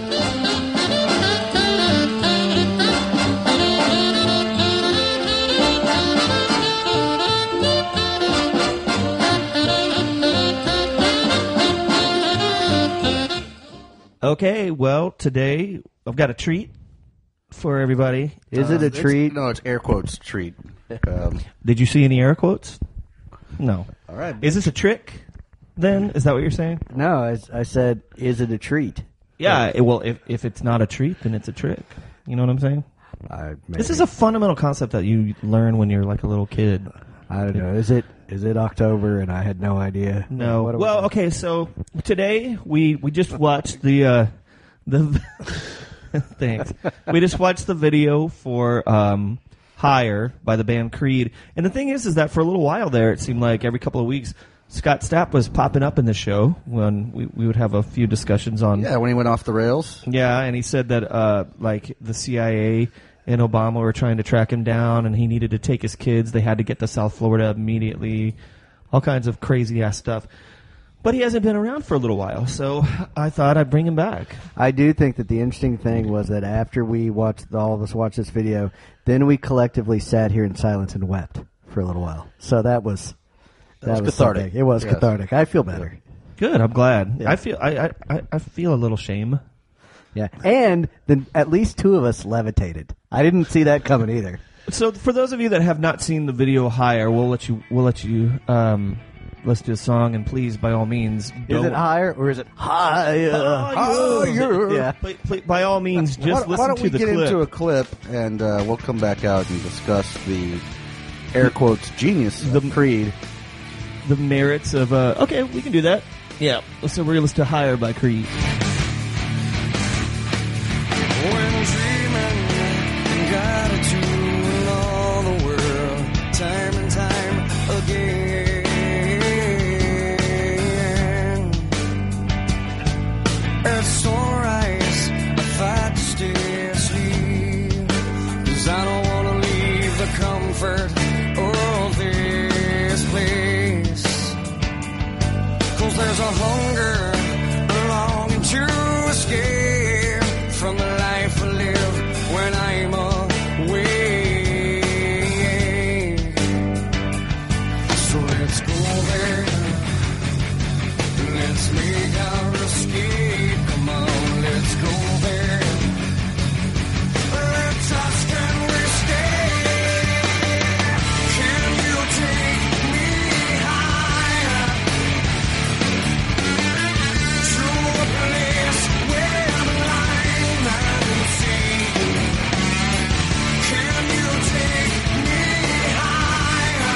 Okay, well, today I've got a treat for everybody. Is it a treat? No, it's air quotes treat. Did you see any air quotes? No. All right. Is this a trick, then? Is that what you're saying? No, I said, is it a treat? Yeah, well, if it's not a treat, then it's a trick. You know what I'm saying? This is a fundamental concept that you learn when you're like a little kid. I don't know. Is it October and I had no idea? No. What are we Well, doing? okay, so today we just watched the thanks. We just watched the video for Higher by the band Creed. And the thing is that for a little while there, it seemed like every couple of weeks, Scott Stapp was popping up in the show when we would have a few discussions on... Yeah, when he went off the rails. Yeah, and he said that like the CIA and Obama were trying to track him down, and he needed to take his kids. They had to get to South Florida immediately. All kinds of crazy ass stuff. But he hasn't been around for a little while, so I thought I'd bring him back. I do think that the interesting thing was that after all of us watched this video, then we collectively sat here in silence and wept for a little while. So that was cathartic. something. It was Yes. cathartic. I feel better. Good, I'm glad. Yeah. I feel a little shame. Yeah, and then at least two of us levitated. I didn't see that coming either. So for those of you that have not seen the video Higher, we'll let you listen to a song, and please, by all means, Is it higher or is it higher? Higher. Yeah. By all means, just why listen don't to we the get clip. into a clip, and we'll come back out and discuss the air quotes genius of Creed. The merits of okay, we can do that. Yeah. So we're gonna listen to Higher by Creed. When dreaming, gotta tune all the world, time and time again. At sunrise, I fight to stay asleep, 'cause I don't wanna leave the comfort of this place. 'Cause there's a hunger, a longing to escape from the life I live when I'm away. So let's go there. Let's make our escape. Come on, let's go there. Let's ask, can we stay? Can you take me higher? To a place where I'm blind and see. Can you take me higher?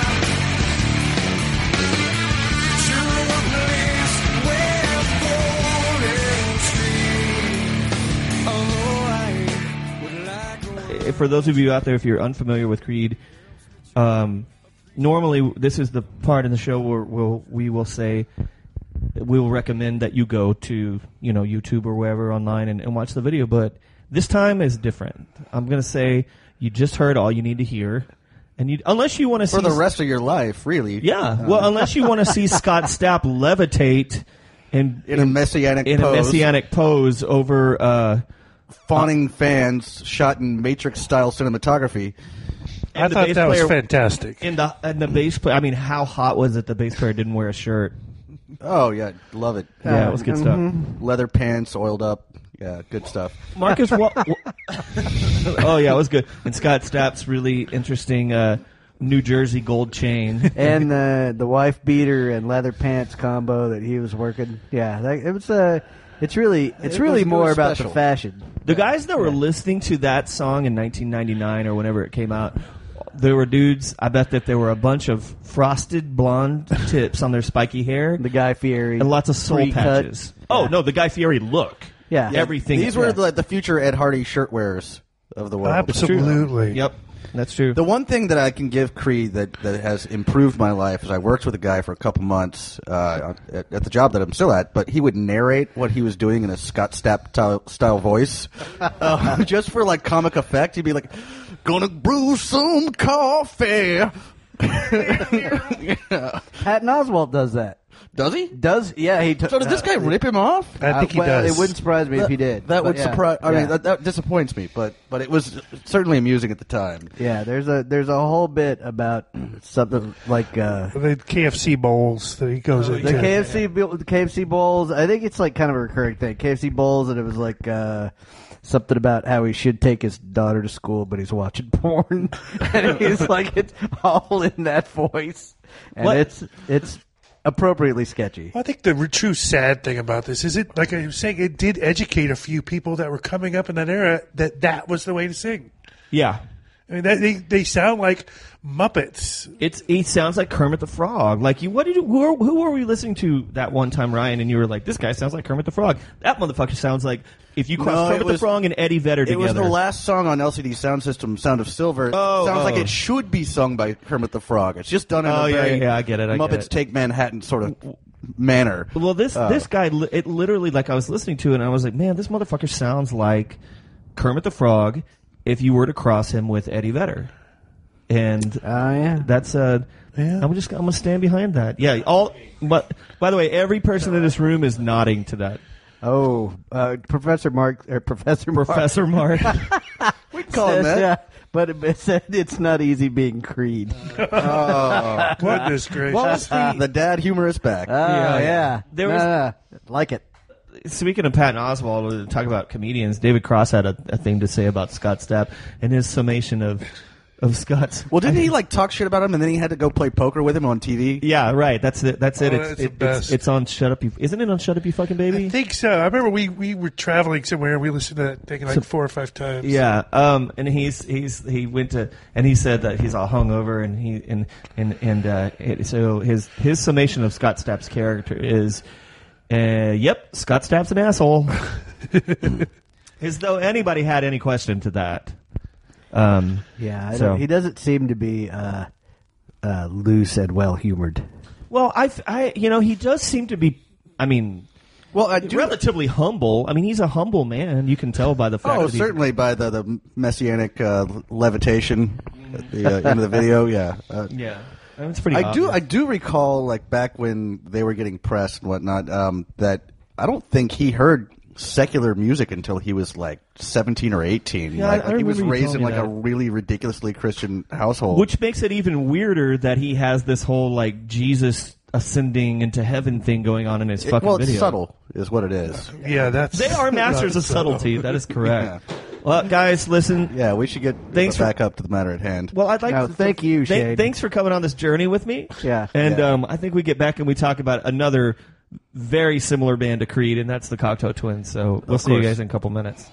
To a place where golden trees. Oh, I would like a For those of you out there, if you're unfamiliar with Creed, normally this is the part in the show where we will say we will recommend that you go to YouTube or wherever online and watch the video. But this time is different. I'm going to say you just heard all you need to hear, and unless you want to see For the rest of your life, really. yeah, well, unless you want to see Scott Stapp levitate In a messianic in pose. a messianic pose over. Fawning fans shot in Matrix-style cinematography. I and the thought bass that was player- fantastic. And the bass player, I mean, how hot was it the bass player didn't wear a shirt? Oh, yeah, love it. Yeah, it was good stuff. Leather pants, oiled up. Yeah, good stuff. Marcus, oh yeah, it was good. And Scott Stapp's really interesting New Jersey gold chain. And the wife beater and leather pants combo that he was working. Yeah, it was it's really was more about special. the fashion. The guys that were listening to that song in 1999 or whenever it came out, there were dudes. I bet that there were a bunch of frosted blonde tips on their spiky hair The Guy Fieri and lots of soul pre-cut. patches. Oh no, the Guy Fieri look. Yeah. Everything. These were the future Ed Hardy shirt wearers of the world. Absolutely. Yep, that's true. The one thing that I can give Creed that has improved my life is I worked with a guy for a couple months at the job that I'm still at, but he would narrate what he was doing in a Scott Stapp style voice, just for like comic effect. He'd be like, "Gonna brew some coffee." Patton Oswalt does that. Does he? Yeah, he So did this guy rip him off? I think he well, does. It wouldn't surprise me if he did. That But would yeah. surprise. I mean, Yeah. that disappoints me, but it was certainly amusing at the time. Yeah, there's a whole bit about something like The KFC bowls that he goes into. the KFC bowls. I think it's like kind of a recurring thing. KFC bowls, and it was like something about how he should take his daughter to school, but he's watching porn, and he's like, it's all in that voice, and What? it's appropriately sketchy. I think the true sad thing about this is it, like I was saying, it did educate a few people that were coming up in that era that was the way to sing. Yeah. I mean, they sound like Muppets. He sounds like Kermit the Frog. Like who were we listening to that one time, Ryan? And you were like, "This guy sounds like Kermit the Frog." That motherfucker sounds like if you cross No, Kermit it was- the Frog and Eddie Vedder It together. was the last song on LCD Sound System, Sound of Silver. Sounds like it should be sung by Kermit the Frog. It's just done in a very I get it. Muppets Take Manhattan sort of manner. Well, this guy, it literally, like I was listening to it, and I was like, man, this motherfucker sounds like Kermit the Frog if you were to cross him with Eddie Vedder. and that's I'm gonna stand behind that. Yeah, but by the way, every person in this room is nodding to that. Oh, Professor Mark. We call him that. Yeah, but it said it's not easy being Creed. Oh, goodness gracious! What was the dad humor is back? Oh, yeah. There was like it. Speaking of Patton Oswalt, talk about comedians. David Cross had a thing to say about Scott Stapp and his summation of Scott's. Well, didn't he talk shit about him, and then he had to go play poker with him on TV? Yeah, right. That's it. That's the best. It's on Shut Up You. Isn't it on Shut Up You Fucking Baby? I think so. I remember we were traveling somewhere and we listened to that thing like 4 or 5 times. Yeah. And he went to, and he said that he's all hungover, and so his summation of Scott Stapp's character is, yep, Scott Stapp's an asshole. As though anybody had any question to that. He doesn't seem to be loose and well humored. Well, he does seem to be. I mean, relatively humble. I mean, he's a humble man. You can tell by the fact. Oh, certainly by the messianic levitation at the end of the video. Yeah, yeah. It's pretty. I do recall back when they were getting pressed and whatnot. That I don't think he heard secular music until he was 17 or 18. Yeah, he was raised in a really ridiculously Christian household, which makes it even weirder that he has this whole Jesus ascending into heaven thing going on in his fucking video. It's subtle, is what it is. Yeah, they are masters of subtlety. That is correct. Yeah. Well, guys, listen. Yeah, we should get back up to the matter at hand. Well, I'd like to thank you, Shane. Thanks for coming on this journey with me. Yeah, and I think we get back and we talk about another very similar band to Creed, and that's the Cocteau Twins. So we'll see you guys in a couple minutes.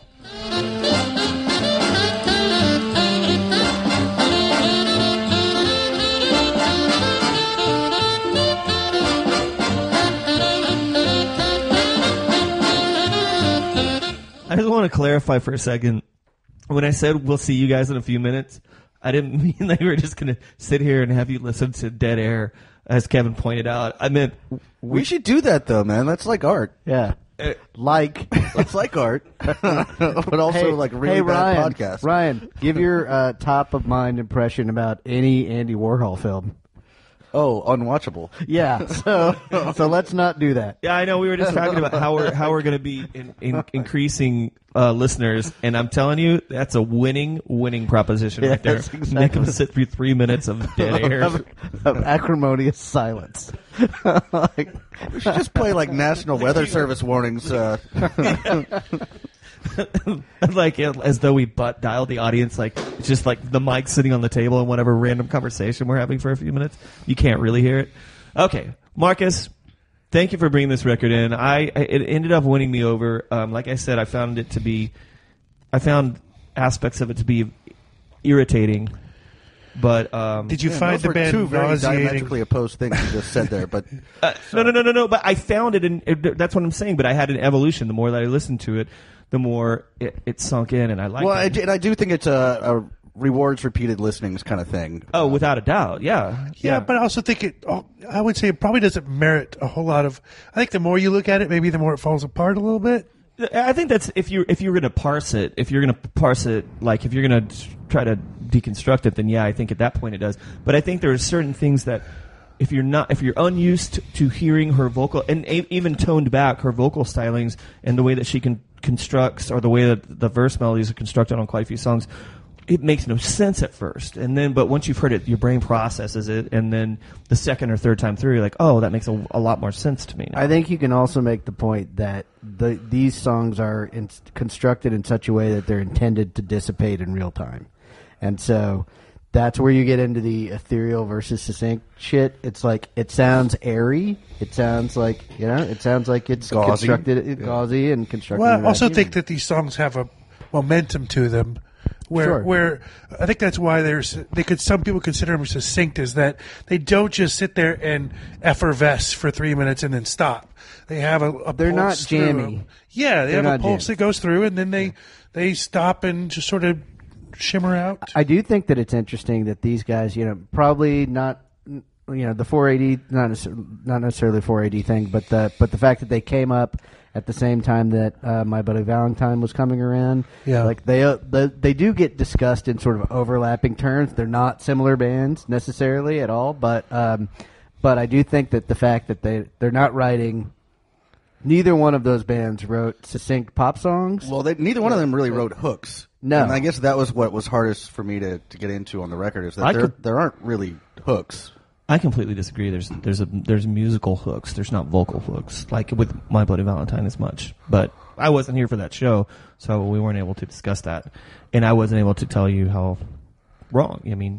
I just want to clarify for a second. When I said we'll see you guys in a few minutes, I didn't mean that we were just going to sit here and have you listen to dead air, as Kevin pointed out. I meant we should do that, though, man. That's like art. Yeah. It's like art, but also really bad podcast. Ryan, give your top of mind impression about any Andy Warhol film. Oh, unwatchable. Yeah, so let's not do that. Yeah, I know. We were just talking about how we're going to be increasing listeners, and I'm telling you, that's a winning proposition right there. Exactly. Make them sit through 3 minutes of dead air, of acrimonious silence. We should just play National Weather Service warnings. As though we butt dialed the audience, it's just the mic sitting on the table and whatever random conversation we're having for a few minutes. You can't really hear it. Okay, Marcus, thank you for bringing this record in. It ended up winning me over. Like I said, I found aspects of it to be irritating. But did you find the band two very nauseating? diametrically opposed things you just said there? But no. But I found it, and that's what I'm saying. But I had an evolution. The more that I listened to it, the more it sunk in, and I liked it. And I do think it's a rewards repeated listenings kind of thing. Oh, without a doubt, yeah. But I also think I would say it probably doesn't merit a whole lot of. I think the more you look at it, maybe the more it falls apart a little bit. I think that's if you're going to parse it. If you're going to parse it, if you're going to try to deconstruct it, then yeah, I think at that point it does. But I think there are certain things that if you're unused to hearing her vocal and even toned back her vocal stylings and the way that she constructs, or the way that the verse melodies are constructed on quite a few songs, it makes no sense at first. But once you've heard it, your brain processes it, and then the second or third time through, you're like, oh, that makes a lot more sense to me now. I think you can also make the point that these songs are constructed in such a way that they're intended to dissipate in real time. And so that's where you get into the ethereal versus succinct shit. It's it sounds airy. It sounds like it's gauzy. Constructed gauzy and constructed. Well, I also think that these songs have a momentum to them. Where I think that's why some people consider them succinct, is that they don't just sit there and effervesce for 3 minutes and then stop. They have they're not pulse jammy. Yeah, they have a pulse that goes through, and then they stop and just sort of shimmer out. I do think that it's interesting that these guys, probably not the 480, not necessarily 480 thing, but the fact that they came up at the same time that My Bloody Valentine was coming around. Yeah. Like they do get discussed in sort of overlapping terms. They're not similar bands necessarily at all, but I do think that the fact that they're not writing. Neither one of those bands wrote succinct pop songs. Well, neither one of them really wrote hooks. No. And I guess that was what was hardest for me to get into on the record is that there aren't really hooks. I completely disagree. There's musical hooks. There's not vocal hooks like with My Bloody Valentine as much. But I wasn't here for that show, so we weren't able to discuss that, and I wasn't able to tell you how wrong. I mean,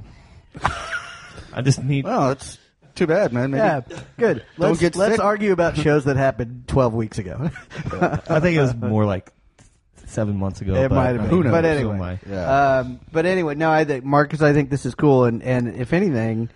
I just need. Well, it's too bad, man. Maybe Yeah, good. Don't get Let's sick. argue about shows that happened 12 weeks ago. I think it was more like 7 months ago. It but might have been. Who knows? But Who anyway. am I? Yeah. But anyway, no, I think Marcus, I think this is cool, and if anything,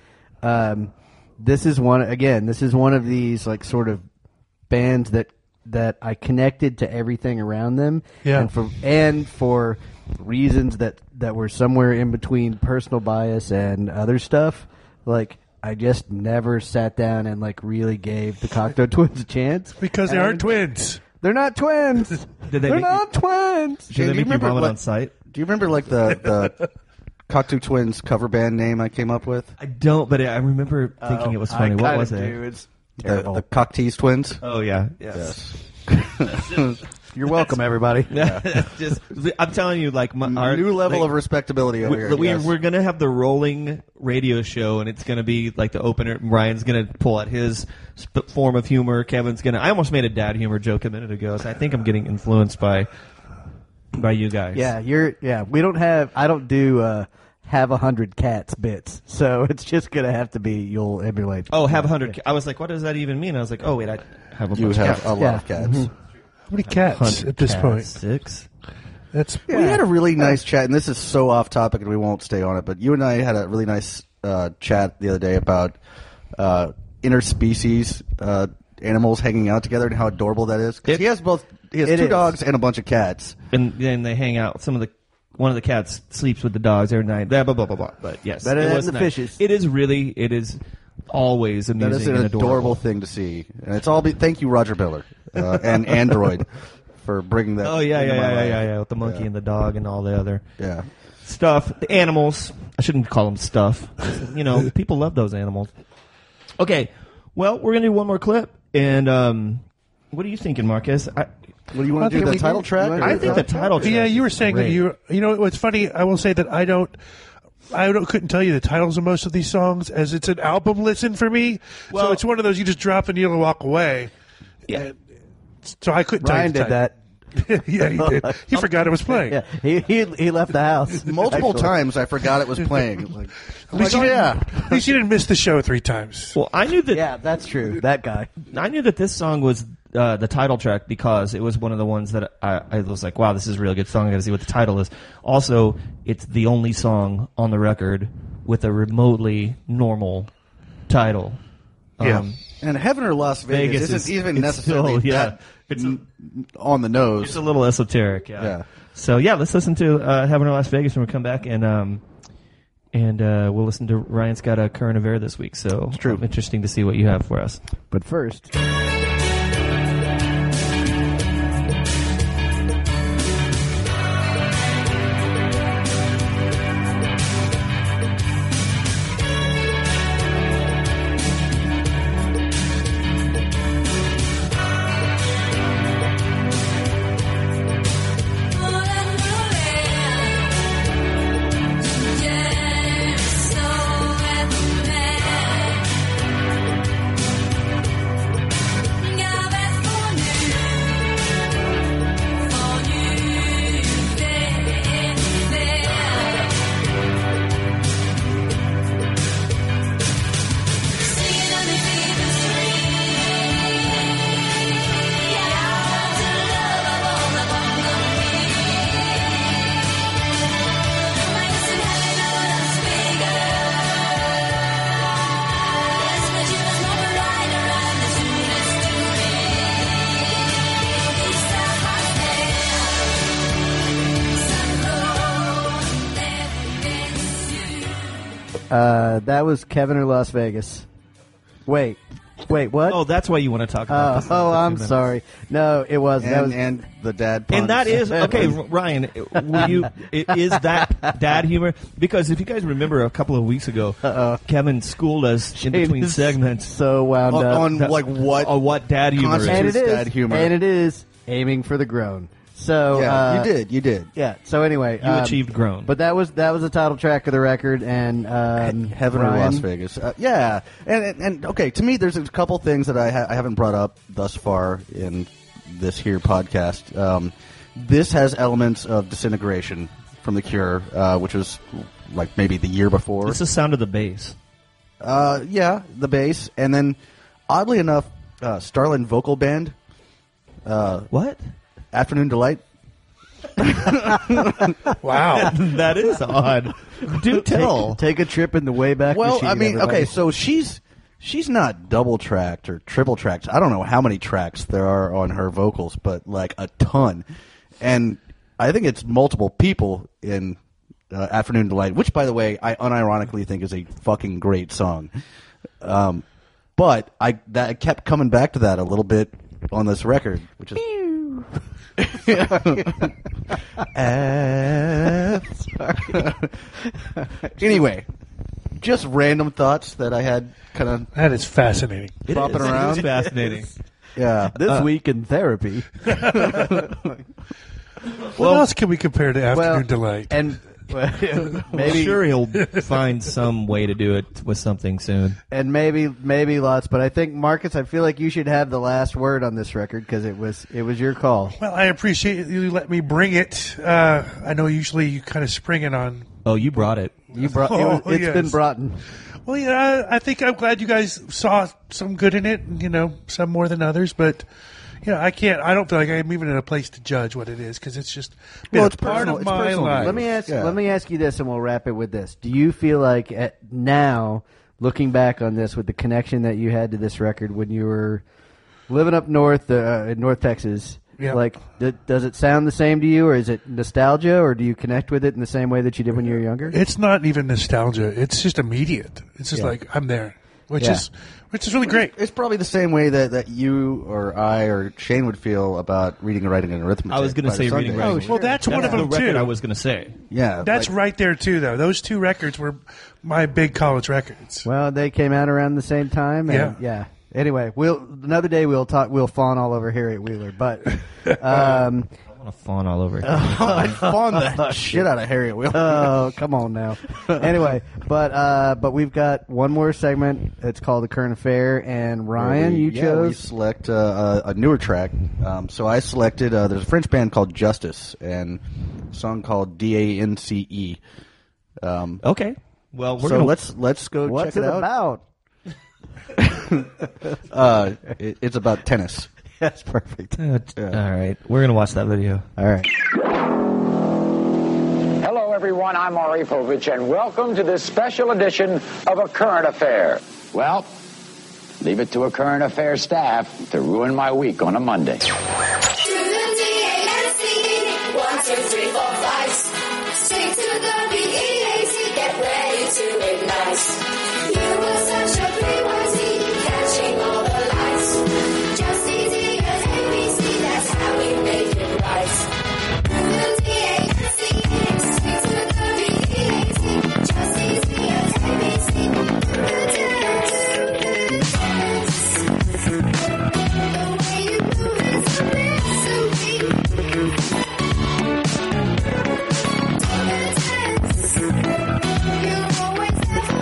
this is one of these like sort of bands that I connected to everything around them, Yeah. and for reasons that were somewhere in between personal bias and other stuff, like. I just never sat down and like really gave the Cocteau Twins a chance Because they And aren't twins. They're not twins. Did they They're make not twins. Did Jane, they do you make you remember vomit what- on site? Do you remember like the Cocteau Twins cover band name I came up with? I don't, but I remember thinking it was funny. What was it? It's The terrible. Cocteau Twins? Oh yeah, Yes. You're welcome, everybody. Just, I'm telling you, like our New level like, of respectability over here. Yes. We're gonna have the rolling radio show, and it's gonna be like the opener. Ryan's gonna pull out his form of humor. Kevin's gonna. I almost made a dad humor joke a minute ago, so I think I'm getting influenced by you guys. Yeah, we don't have. I don't do have 100 cats bits, so it's just gonna have to be you'll emulate. Oh, have 100. I was like, what does that even mean? I was like, oh wait, I have a You bunch have of cats. a lot of cats. Mhm. How many cats 100 at this cats. point? 6. That's We had a really nice chat, and this is so off topic, and we won't stay on it. But you and I had a really nice chat the other day about interspecies animals hanging out together and how adorable that is. 'Cause he has It two is. dogs and a bunch of cats. And then they hang out. One of the cats sleeps with the dogs every night. Blah blah blah blah blah. But yes, Better it than was the nice. fishes. It is always That amusing is an and adorable thing to see, and it's all. Thank you, Roger Biller and Android, for bringing that. Oh yeah, into my life. yeah. With the monkey Yeah. and the dog and all the other Yeah. stuff. The animals. I shouldn't call them stuff. People love those animals. Okay, well, we're gonna do one more clip, and what are you thinking, Marcus? Well, you want to do the title track? or- I think the title track. Yeah, you were saying that great. you know what's funny. I will say that I couldn't tell you the titles of most of these songs as it's an album listen for me. Well- so it's one of those you just drop and you'll walk away. Yeah. So I couldn't Ryan tell did you that. that. Yeah, he did. He forgot it was playing. Yeah, he left the house Multiple Actually. times I forgot it was playing. Like, At least, oh, you yeah. didn't, at least you didn't miss the show 3 times. Well, I knew that. Yeah, that's true. That guy. I knew that this song was the title track because it was one of the ones that I was like, wow, this is a really good song. I got to see what the title is. Also, it's the only song on the record with a remotely normal title. Yeah. And Heaven or Las Vegas, isn't even necessarily that on the nose. It's a little esoteric, yeah. Yeah. So yeah, let's listen to Heaven or Las Vegas when we come back, and we'll listen to Ryan's got a current affair this week. So It's true. Interesting to see what you have for us. But first, that was Kevin or Las Vegas. Wait, what? Oh, that's why you want to talk about this. I'm sorry. No, it wasn't. That was, And the dad puns. And that is okay, Ryan. Is that dad humor? Because if you guys remember, a couple of weeks ago, Kevin schooled us in between is segments so wound up. on like what dad humor is. And it is. dad humor. And it is aiming for the grown. So Yeah, you did. Yeah. So anyway, You achieved grown. But that was the title track of the record, and Heaven or Ryan, Las Vegas. Yeah, and okay. To me, there's a couple things that I haven't brought up thus far in this here podcast. This has elements of Disintegration from The Cure, which was like maybe the year before. It's the sound of the bass. Yeah, the bass, and then oddly enough, Starland Vocal Band. What? Afternoon Delight. Wow. That is odd. Do tell. take a trip in the Wayback Well, Machine. I mean, everybody. okay, so she's not double tracked or triple tracked. I don't know how many tracks there are on her vocals, but like a ton. And I think it's multiple people in Afternoon Delight, which, by the way, I unironically think is a fucking great song. But I kept coming back to that a little bit on this record, which is. Anyway, just random thoughts that I had kind of That is fascinating. bopping around. It's fascinating. Yeah. this week in therapy. What else can we compare to Afternoon Delight? And Maybe maybe sure he'll find some way to do it with something soon. and maybe lots, but I think Marcus, I feel like you should have the last word on this record because it was your call. Well, I appreciate you let me bring it. I know usually you kind of spring it on. Oh, you brought it. You brought Oh, it's yes. been brought in. Well, yeah, I think I'm glad you guys saw some good in it. You know, some more than others, but I don't feel like I'm even in a place to judge what it is because it's just been Well, it's a part personal. of It's my personal. life. Let me ask you this, and we'll wrap it with this. Do you feel like now, looking back on this, with the connection that you had to this record when you were living up north in North Texas, Yeah. like does it sound the same to you, or is it nostalgia, or do you connect with it in the same way that you did when you were younger? It's not even nostalgia. It's just immediate. It's just like I'm there, which Yeah. is really great. It's probably the same way that you or I or Shane would feel about reading and writing and arithmetic. I was going to by say the reading Sunday. writing. Well, that's one of the them record too. I was going to say. Yeah. That's like- right there too, though. Those two records were my big college records. Well, they came out around the same time. And Yeah. Anyway, another day we'll fawn all over Harriet Wheeler, but I want to fawn all over. I'd fawn the shit out of Harriet Wheeler. oh, come on now. Anyway, but we've got one more segment. It's called The Current Affair, and Ryan, you we chose. select a newer track. So I selected. There's a French band called Justice and a song called DANCE. Okay. Well, we're So going let's go What's check it it out. about? It's about tennis. That's perfect. All right. We're going to watch that video. All right. Hello, everyone. I'm Ari Povich, and welcome to this special edition of A Current Affair. Well, leave it to A Current Affair staff to ruin my week on a Monday. To the DANC, 1, 2, 3, 4, 5. Stick to the BEAC, get ready to ignite. You were such a frequency, catching all the lights. Just easy as ABC, that's how we make it right. To the DANC, stick to the BEAC, just easy as ABC. The way you move is a mystery. You're always there for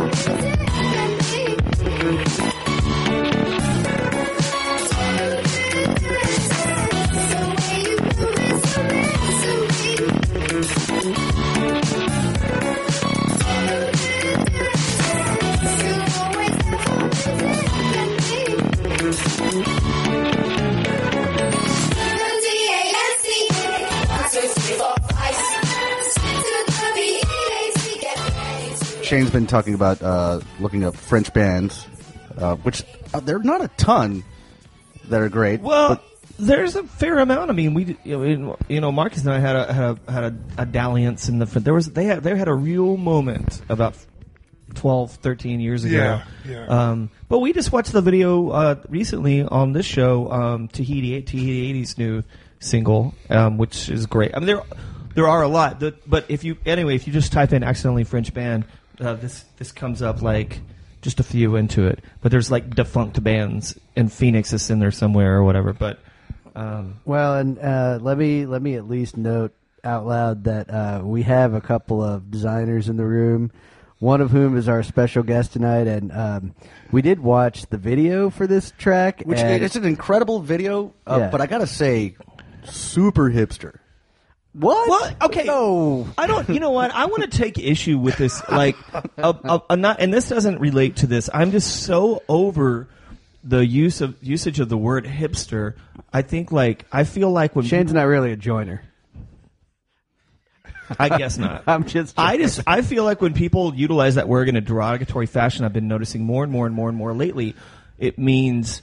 Shane's been talking about looking up French bands, which there are not a ton that are great. Well, there's a fair amount. I mean, Marcus and I had a dalliance in the. They had a real moment about 12, 13 years ago. Yeah, yeah. But we just watched the video recently on this show, Tahiti 80's new single, which is great. I mean, there are a lot, but if you just type in "accidentally French band," this comes up like just a few into it. But there's like defunct bands, and Phoenix is in there somewhere or whatever. But well, and let me at least note out loud that we have a couple of designers in the room. One of whom is our special guest tonight, and we did watch the video for this track. Which and it's an incredible video, Yeah. but I gotta say, super hipster. What? Okay. No. I don't. You know what? I want to take issue with this. Like, not, and this doesn't relate to this. I'm just so over the usage of the word hipster. I think I feel like when Shane's not really a joiner. I guess not. I feel like when people utilize that word in a derogatory fashion, I've been noticing more and more lately, it means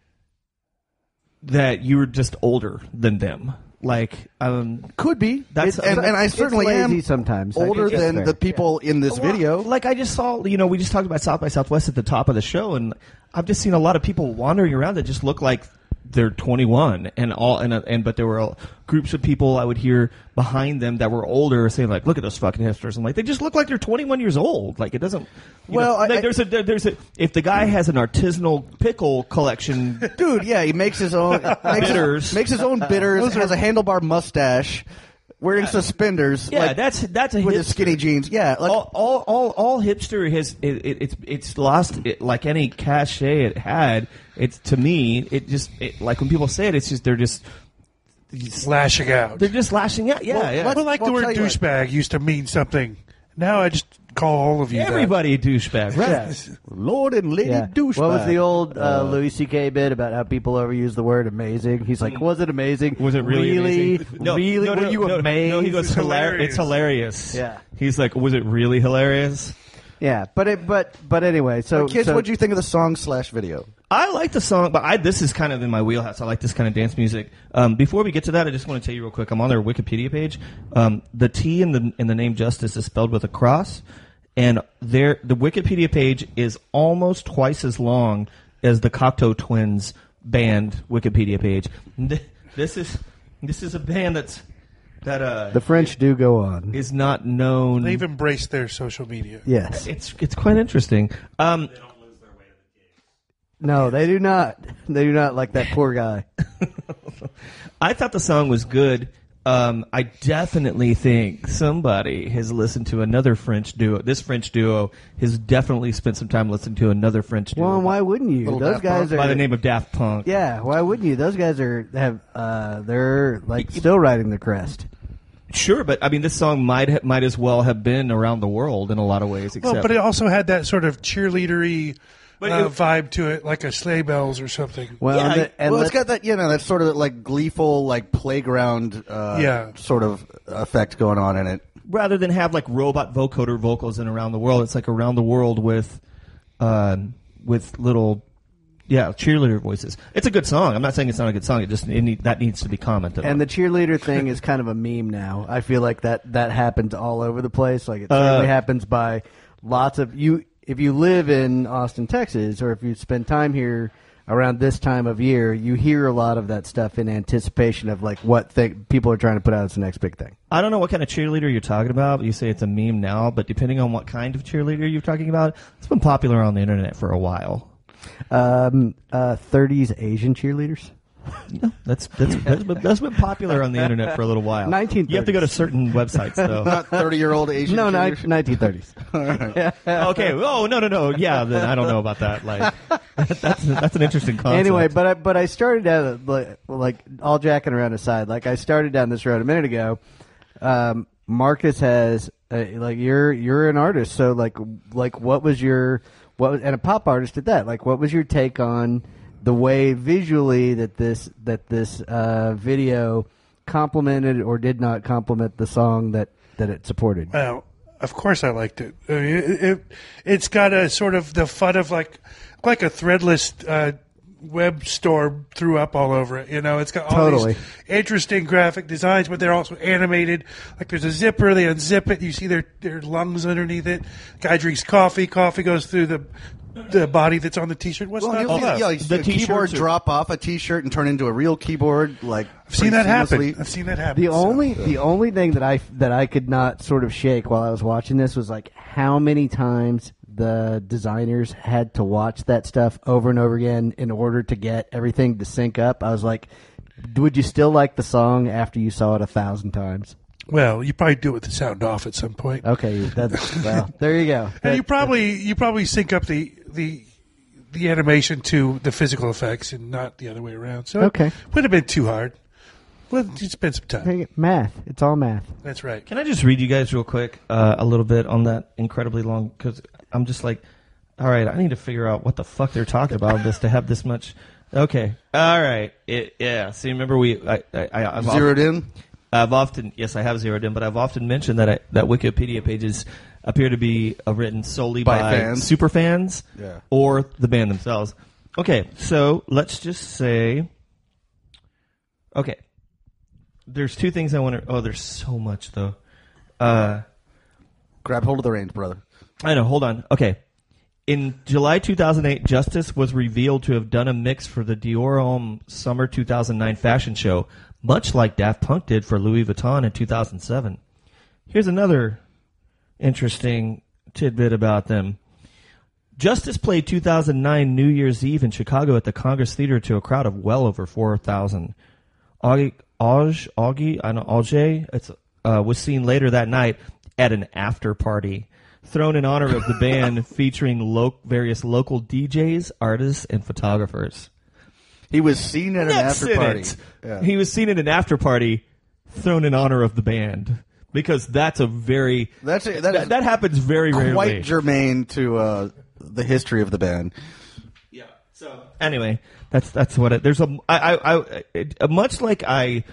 that you're just older than them. Could be. That's and I certainly it's lazy am sometimes. older It's than fair. the people in this video. Like I just saw, we just talked about South by Southwest at the top of the show, and I've just seen a lot of people wandering around that just look like they're 21, but there were groups of people I would hear behind them that were older saying like, "Look at those fucking hipsters." I'm like, they just look like they're 21 years old. Like it doesn't. There's a if the guy has an artisanal pickle collection, Dude, yeah, he makes his own Bitters. Makes his own bitters. Has a handlebar mustache, wearing suspenders. yeah, that's a with his hipster. skinny jeans. Yeah, like all hipster has it's lost like any cachet it had. It's to me like when people say it, it's just they're just Lashing out. they're just lashing out. Yeah, yeah. Well, like the Well, word tell you what. douchebag used to mean something. Now I just call all of you that. Everybody a douchebag, right? Yeah. Lord and Lady Yeah. douchebag. What was the old Louis C.K. bit about how people overuse the word amazing? He's like, was it amazing? Was it really amazing? Really? Were you amazed? No, he goes, It's hilarious. it's hilarious. Yeah. He's like, was it really hilarious? Yeah, but anyway, so Kids, so, what'd you think of the song / video? I like the song, but this is kind of in my wheelhouse. I like this kind of dance music. Before we get to that, I just want to tell you real quick. I'm on their Wikipedia page. The T in the name Justice is spelled with a cross, and the Wikipedia page is almost twice as long as the Cocteau Twins band Wikipedia page. This is a band that the French do go on. is not known. They've embraced their social media. Yes. It's quite interesting. No, they do not. They do not like that poor guy. I thought the song was good. I definitely think somebody has listened to another French duo. This French duo has definitely spent some time listening to another French duo Well, why wouldn't you? Little Those Daft guys Punk. are by the name of Daft Punk. Yeah, why wouldn't you? Those guys they're like still riding the crest. Sure, but I mean, this song might as well have been around the world in a lot of ways. Except, Well, but it also had that sort of cheerleadery vibe to it, like a Sleigh Bells or something. Well, Yeah, It's got that that sort of like gleeful like playground sort of effect going on in it. rather than have like robot vocoder vocals in Around the World, it's like Around the World with little cheerleader voices. It's a good song. I'm not saying it's not a good song. That needs to be commented on. and the cheerleader thing is kind of a meme now. I feel like that happens all over the place. Like it certainly happens by lots of you. If you live in Austin, Texas, or if you spend time here around this time of year, you hear a lot of that stuff in anticipation of like what people are trying to put out as the next big thing. I don't know what kind of cheerleader you're talking about. You say it's a meme now, but depending on what kind of cheerleader you're talking about, it's been popular on the internet for a while. 30s Asian cheerleaders. That's been popular on the internet for a little while. 1930s. You have to go to certain websites though. Not 30-year-old Asian. No, cheerleaders? 1930s. Okay. Oh no. Yeah, then I don't know about that. Like that's an interesting concept. Anyway, but I started down like all jacking around aside. Like I started down this road a minute ago. Marcus has like you're an artist, so like what was and a pop artist at that. Like what was your take on the way visually that this video complemented or did not complement the song that it supported? Well, of course I liked it. I mean, it's got a sort of the fun of like a threadless web store threw up all over it. You know, it's got all Totally. these interesting graphic designs, but they're also animated. Like there's a zipper, they unzip it, you see their lungs underneath it. Guy drinks coffee goes through the body that's on the T-shirt. What's Well, not you'll to love? see the T-shirts keyboard are- drop off a T-shirt and turn into a real keyboard. Like I've seen that happen. seamlessly. I've seen that happen. The only thing that I could not sort of shake while I was watching this was like how many times the designers had to watch that stuff over and over again in order to get everything to sync up. I was like, would you still like the song after you saw it 1,000 times? Well, you probably do it with the sound off at some point. Okay, that's well. There you go. And you probably sync up the animation to the physical effects and not the other way around. So Okay. it would have been too hard. Well, you spend some time. Math. It's all math. That's right. Can I just read you guys real quick a little bit on that incredibly long? Because I'm just like, all right, I need to figure out what the fuck they're talking about this to have this much. Okay, all right, yeah. See, remember I've Zeroed in. I've often I have zeroed in, but I've often mentioned that that Wikipedia pages appear to be written solely By by fans. super fans Yeah. or the band themselves. Okay, so let's just say, okay. There's two things I want to. Oh, there's so much though. Grab hold of the reins, brother. I know. Hold on. Okay. In July 2008, Justice was revealed to have done a mix for the Dior Homme Summer 2009 fashion show, much like Daft Punk did for Louis Vuitton in 2007. Here's another interesting tidbit about them. Justice played 2009 New Year's Eve in Chicago at the Congress Theater to a crowd of well over 4,000. Augie was seen later that night at an after party thrown in honor of the band featuring various local DJs, artists, and photographers. He was seen at an after party. Yeah. He was seen at an after party thrown in honor of the band because that's a very that happens very rarely. quite germane to the history of the band. Yeah. So anyway, that's what it. There's a much like I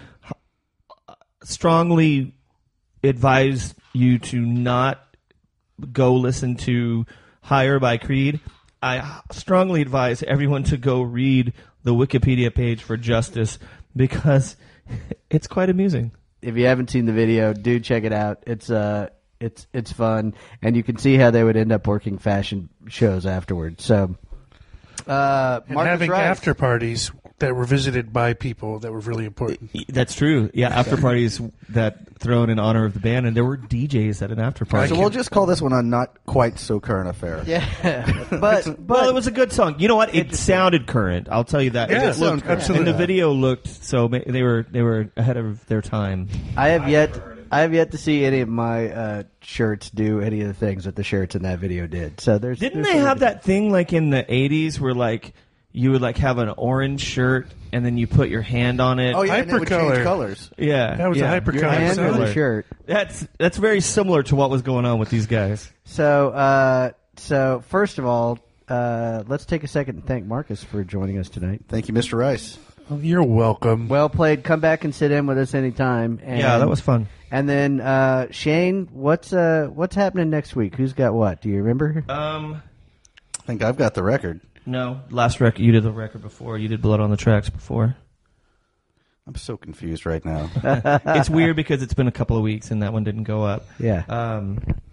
strongly advise you to not go listen to Higher by Creed. I strongly advise everyone to go read the Wikipedia page for Justice because it's quite amusing. If you haven't seen the video, do check it out. It's fun, and you can see how they would end up working fashion shows afterwards. So, And Marcus having Rice. after parties that were visited by people that were really important. That's true. Yeah, after parties that thrown in honor of the band, and there were DJs at an after party. So we'll just call this one a not quite so current affair. Yeah, but Well, it was a good song. You know what? It sounded current. I'll tell you that. Yeah, It looked, absolutely. and the video looked so. They were ahead of their time. I have yet to see any of my shirts do any of the things that the shirts in that video did. So Didn't there's they have that thing like in the 80s where like you would like have an orange shirt and then you put your hand on it? Oh yeah, and it would Hypercolor. change colors. yeah. That was a yeah. hypercolor. your hand or the So- shirt? That's very similar to what was going on with these guys. So first of all, let's take a second and thank Marcus for joining us tonight. Thank you, Mr. Rice. Oh, you're welcome. Well played. Come back and sit in with us anytime. And, Yeah, that was fun. And then Shane, what's happening next week? Who's got what? Do you remember? I think I've got the record. No, last record you did the record before. You did Blood on the Tracks before. I'm so confused right now. It's weird because it's been a couple of weeks and that one didn't go up. Yeah.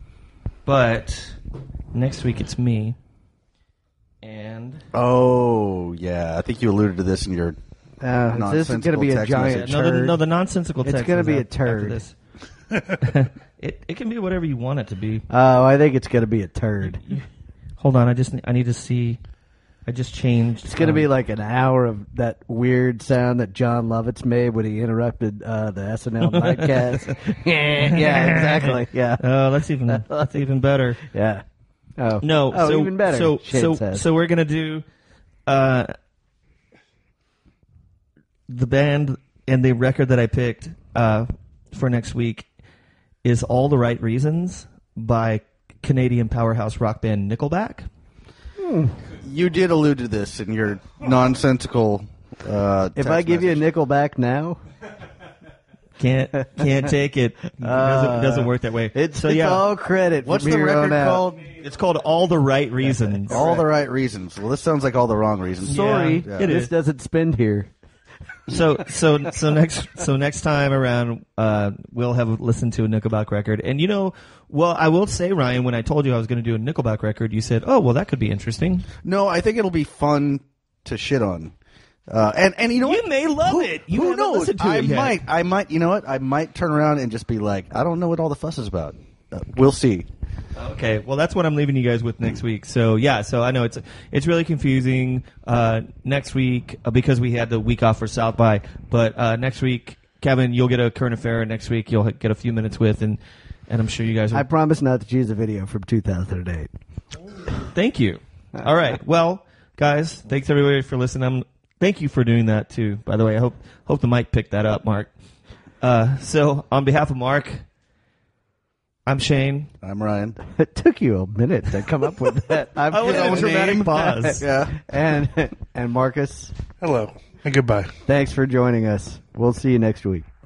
But next week it's me. And Oh yeah, I think you alluded to this in your. This is going to be a text giant message. turd. the nonsensical It's text. gonna is be a after turd. this. It can be whatever you want it to be. Oh, I think it's going to be a turd. Hold on, I need to see. I just changed. It's going to be like an hour of that weird sound that John Lovitz made when he interrupted the SNL nightcast. Yeah, exactly. Yeah, Oh, that's even better. yeah. Oh No, oh, so, even better. So Shane says. so we're gonna do the band and the record that I picked for next week is "All the Right Reasons" by Canadian powerhouse rock band Nickelback. You did allude to this in your nonsensical. If I give you a nickel back now, Can't take it. It doesn't work that way. It's so yeah. all credit. What's from the here on record out. called? It's called All the Right Reasons. All the right reasons. Well, this sounds like all the wrong reasons. Sorry, Yeah, it this is. doesn't spin here. So next time around, we'll have listened to a Nickelback record. And I will say, Ryan, when I told you I was going to do a Nickelback record, you said, "Oh, well, that could be interesting." No, I think it'll be fun to shit on. And you know what? You may love it. You Who haven't knows? listened to it yet. I might. You know what? I might turn around and just be like, I don't know what all the fuss is about. We'll see. Okay, well, that's what I'm leaving you guys with next week. So yeah, so I know it's really confusing next week because we had the week off for South by. But next week, Kevin, you'll get a current affair. Next week, you'll get a few minutes with, and I'm sure you guys. I promise not to choose a video from 2008. Thank you. All right, well, guys, thanks everybody for listening. Thank you for doing that too. By the way, I hope the mic picked that up, Mark. So on behalf of Mark. I'm Shane. I'm Ryan. It took you a minute to come up with that. I was in a dramatic pause. Yeah. And Marcus, Hello and goodbye. thanks for joining us. We'll see you next week.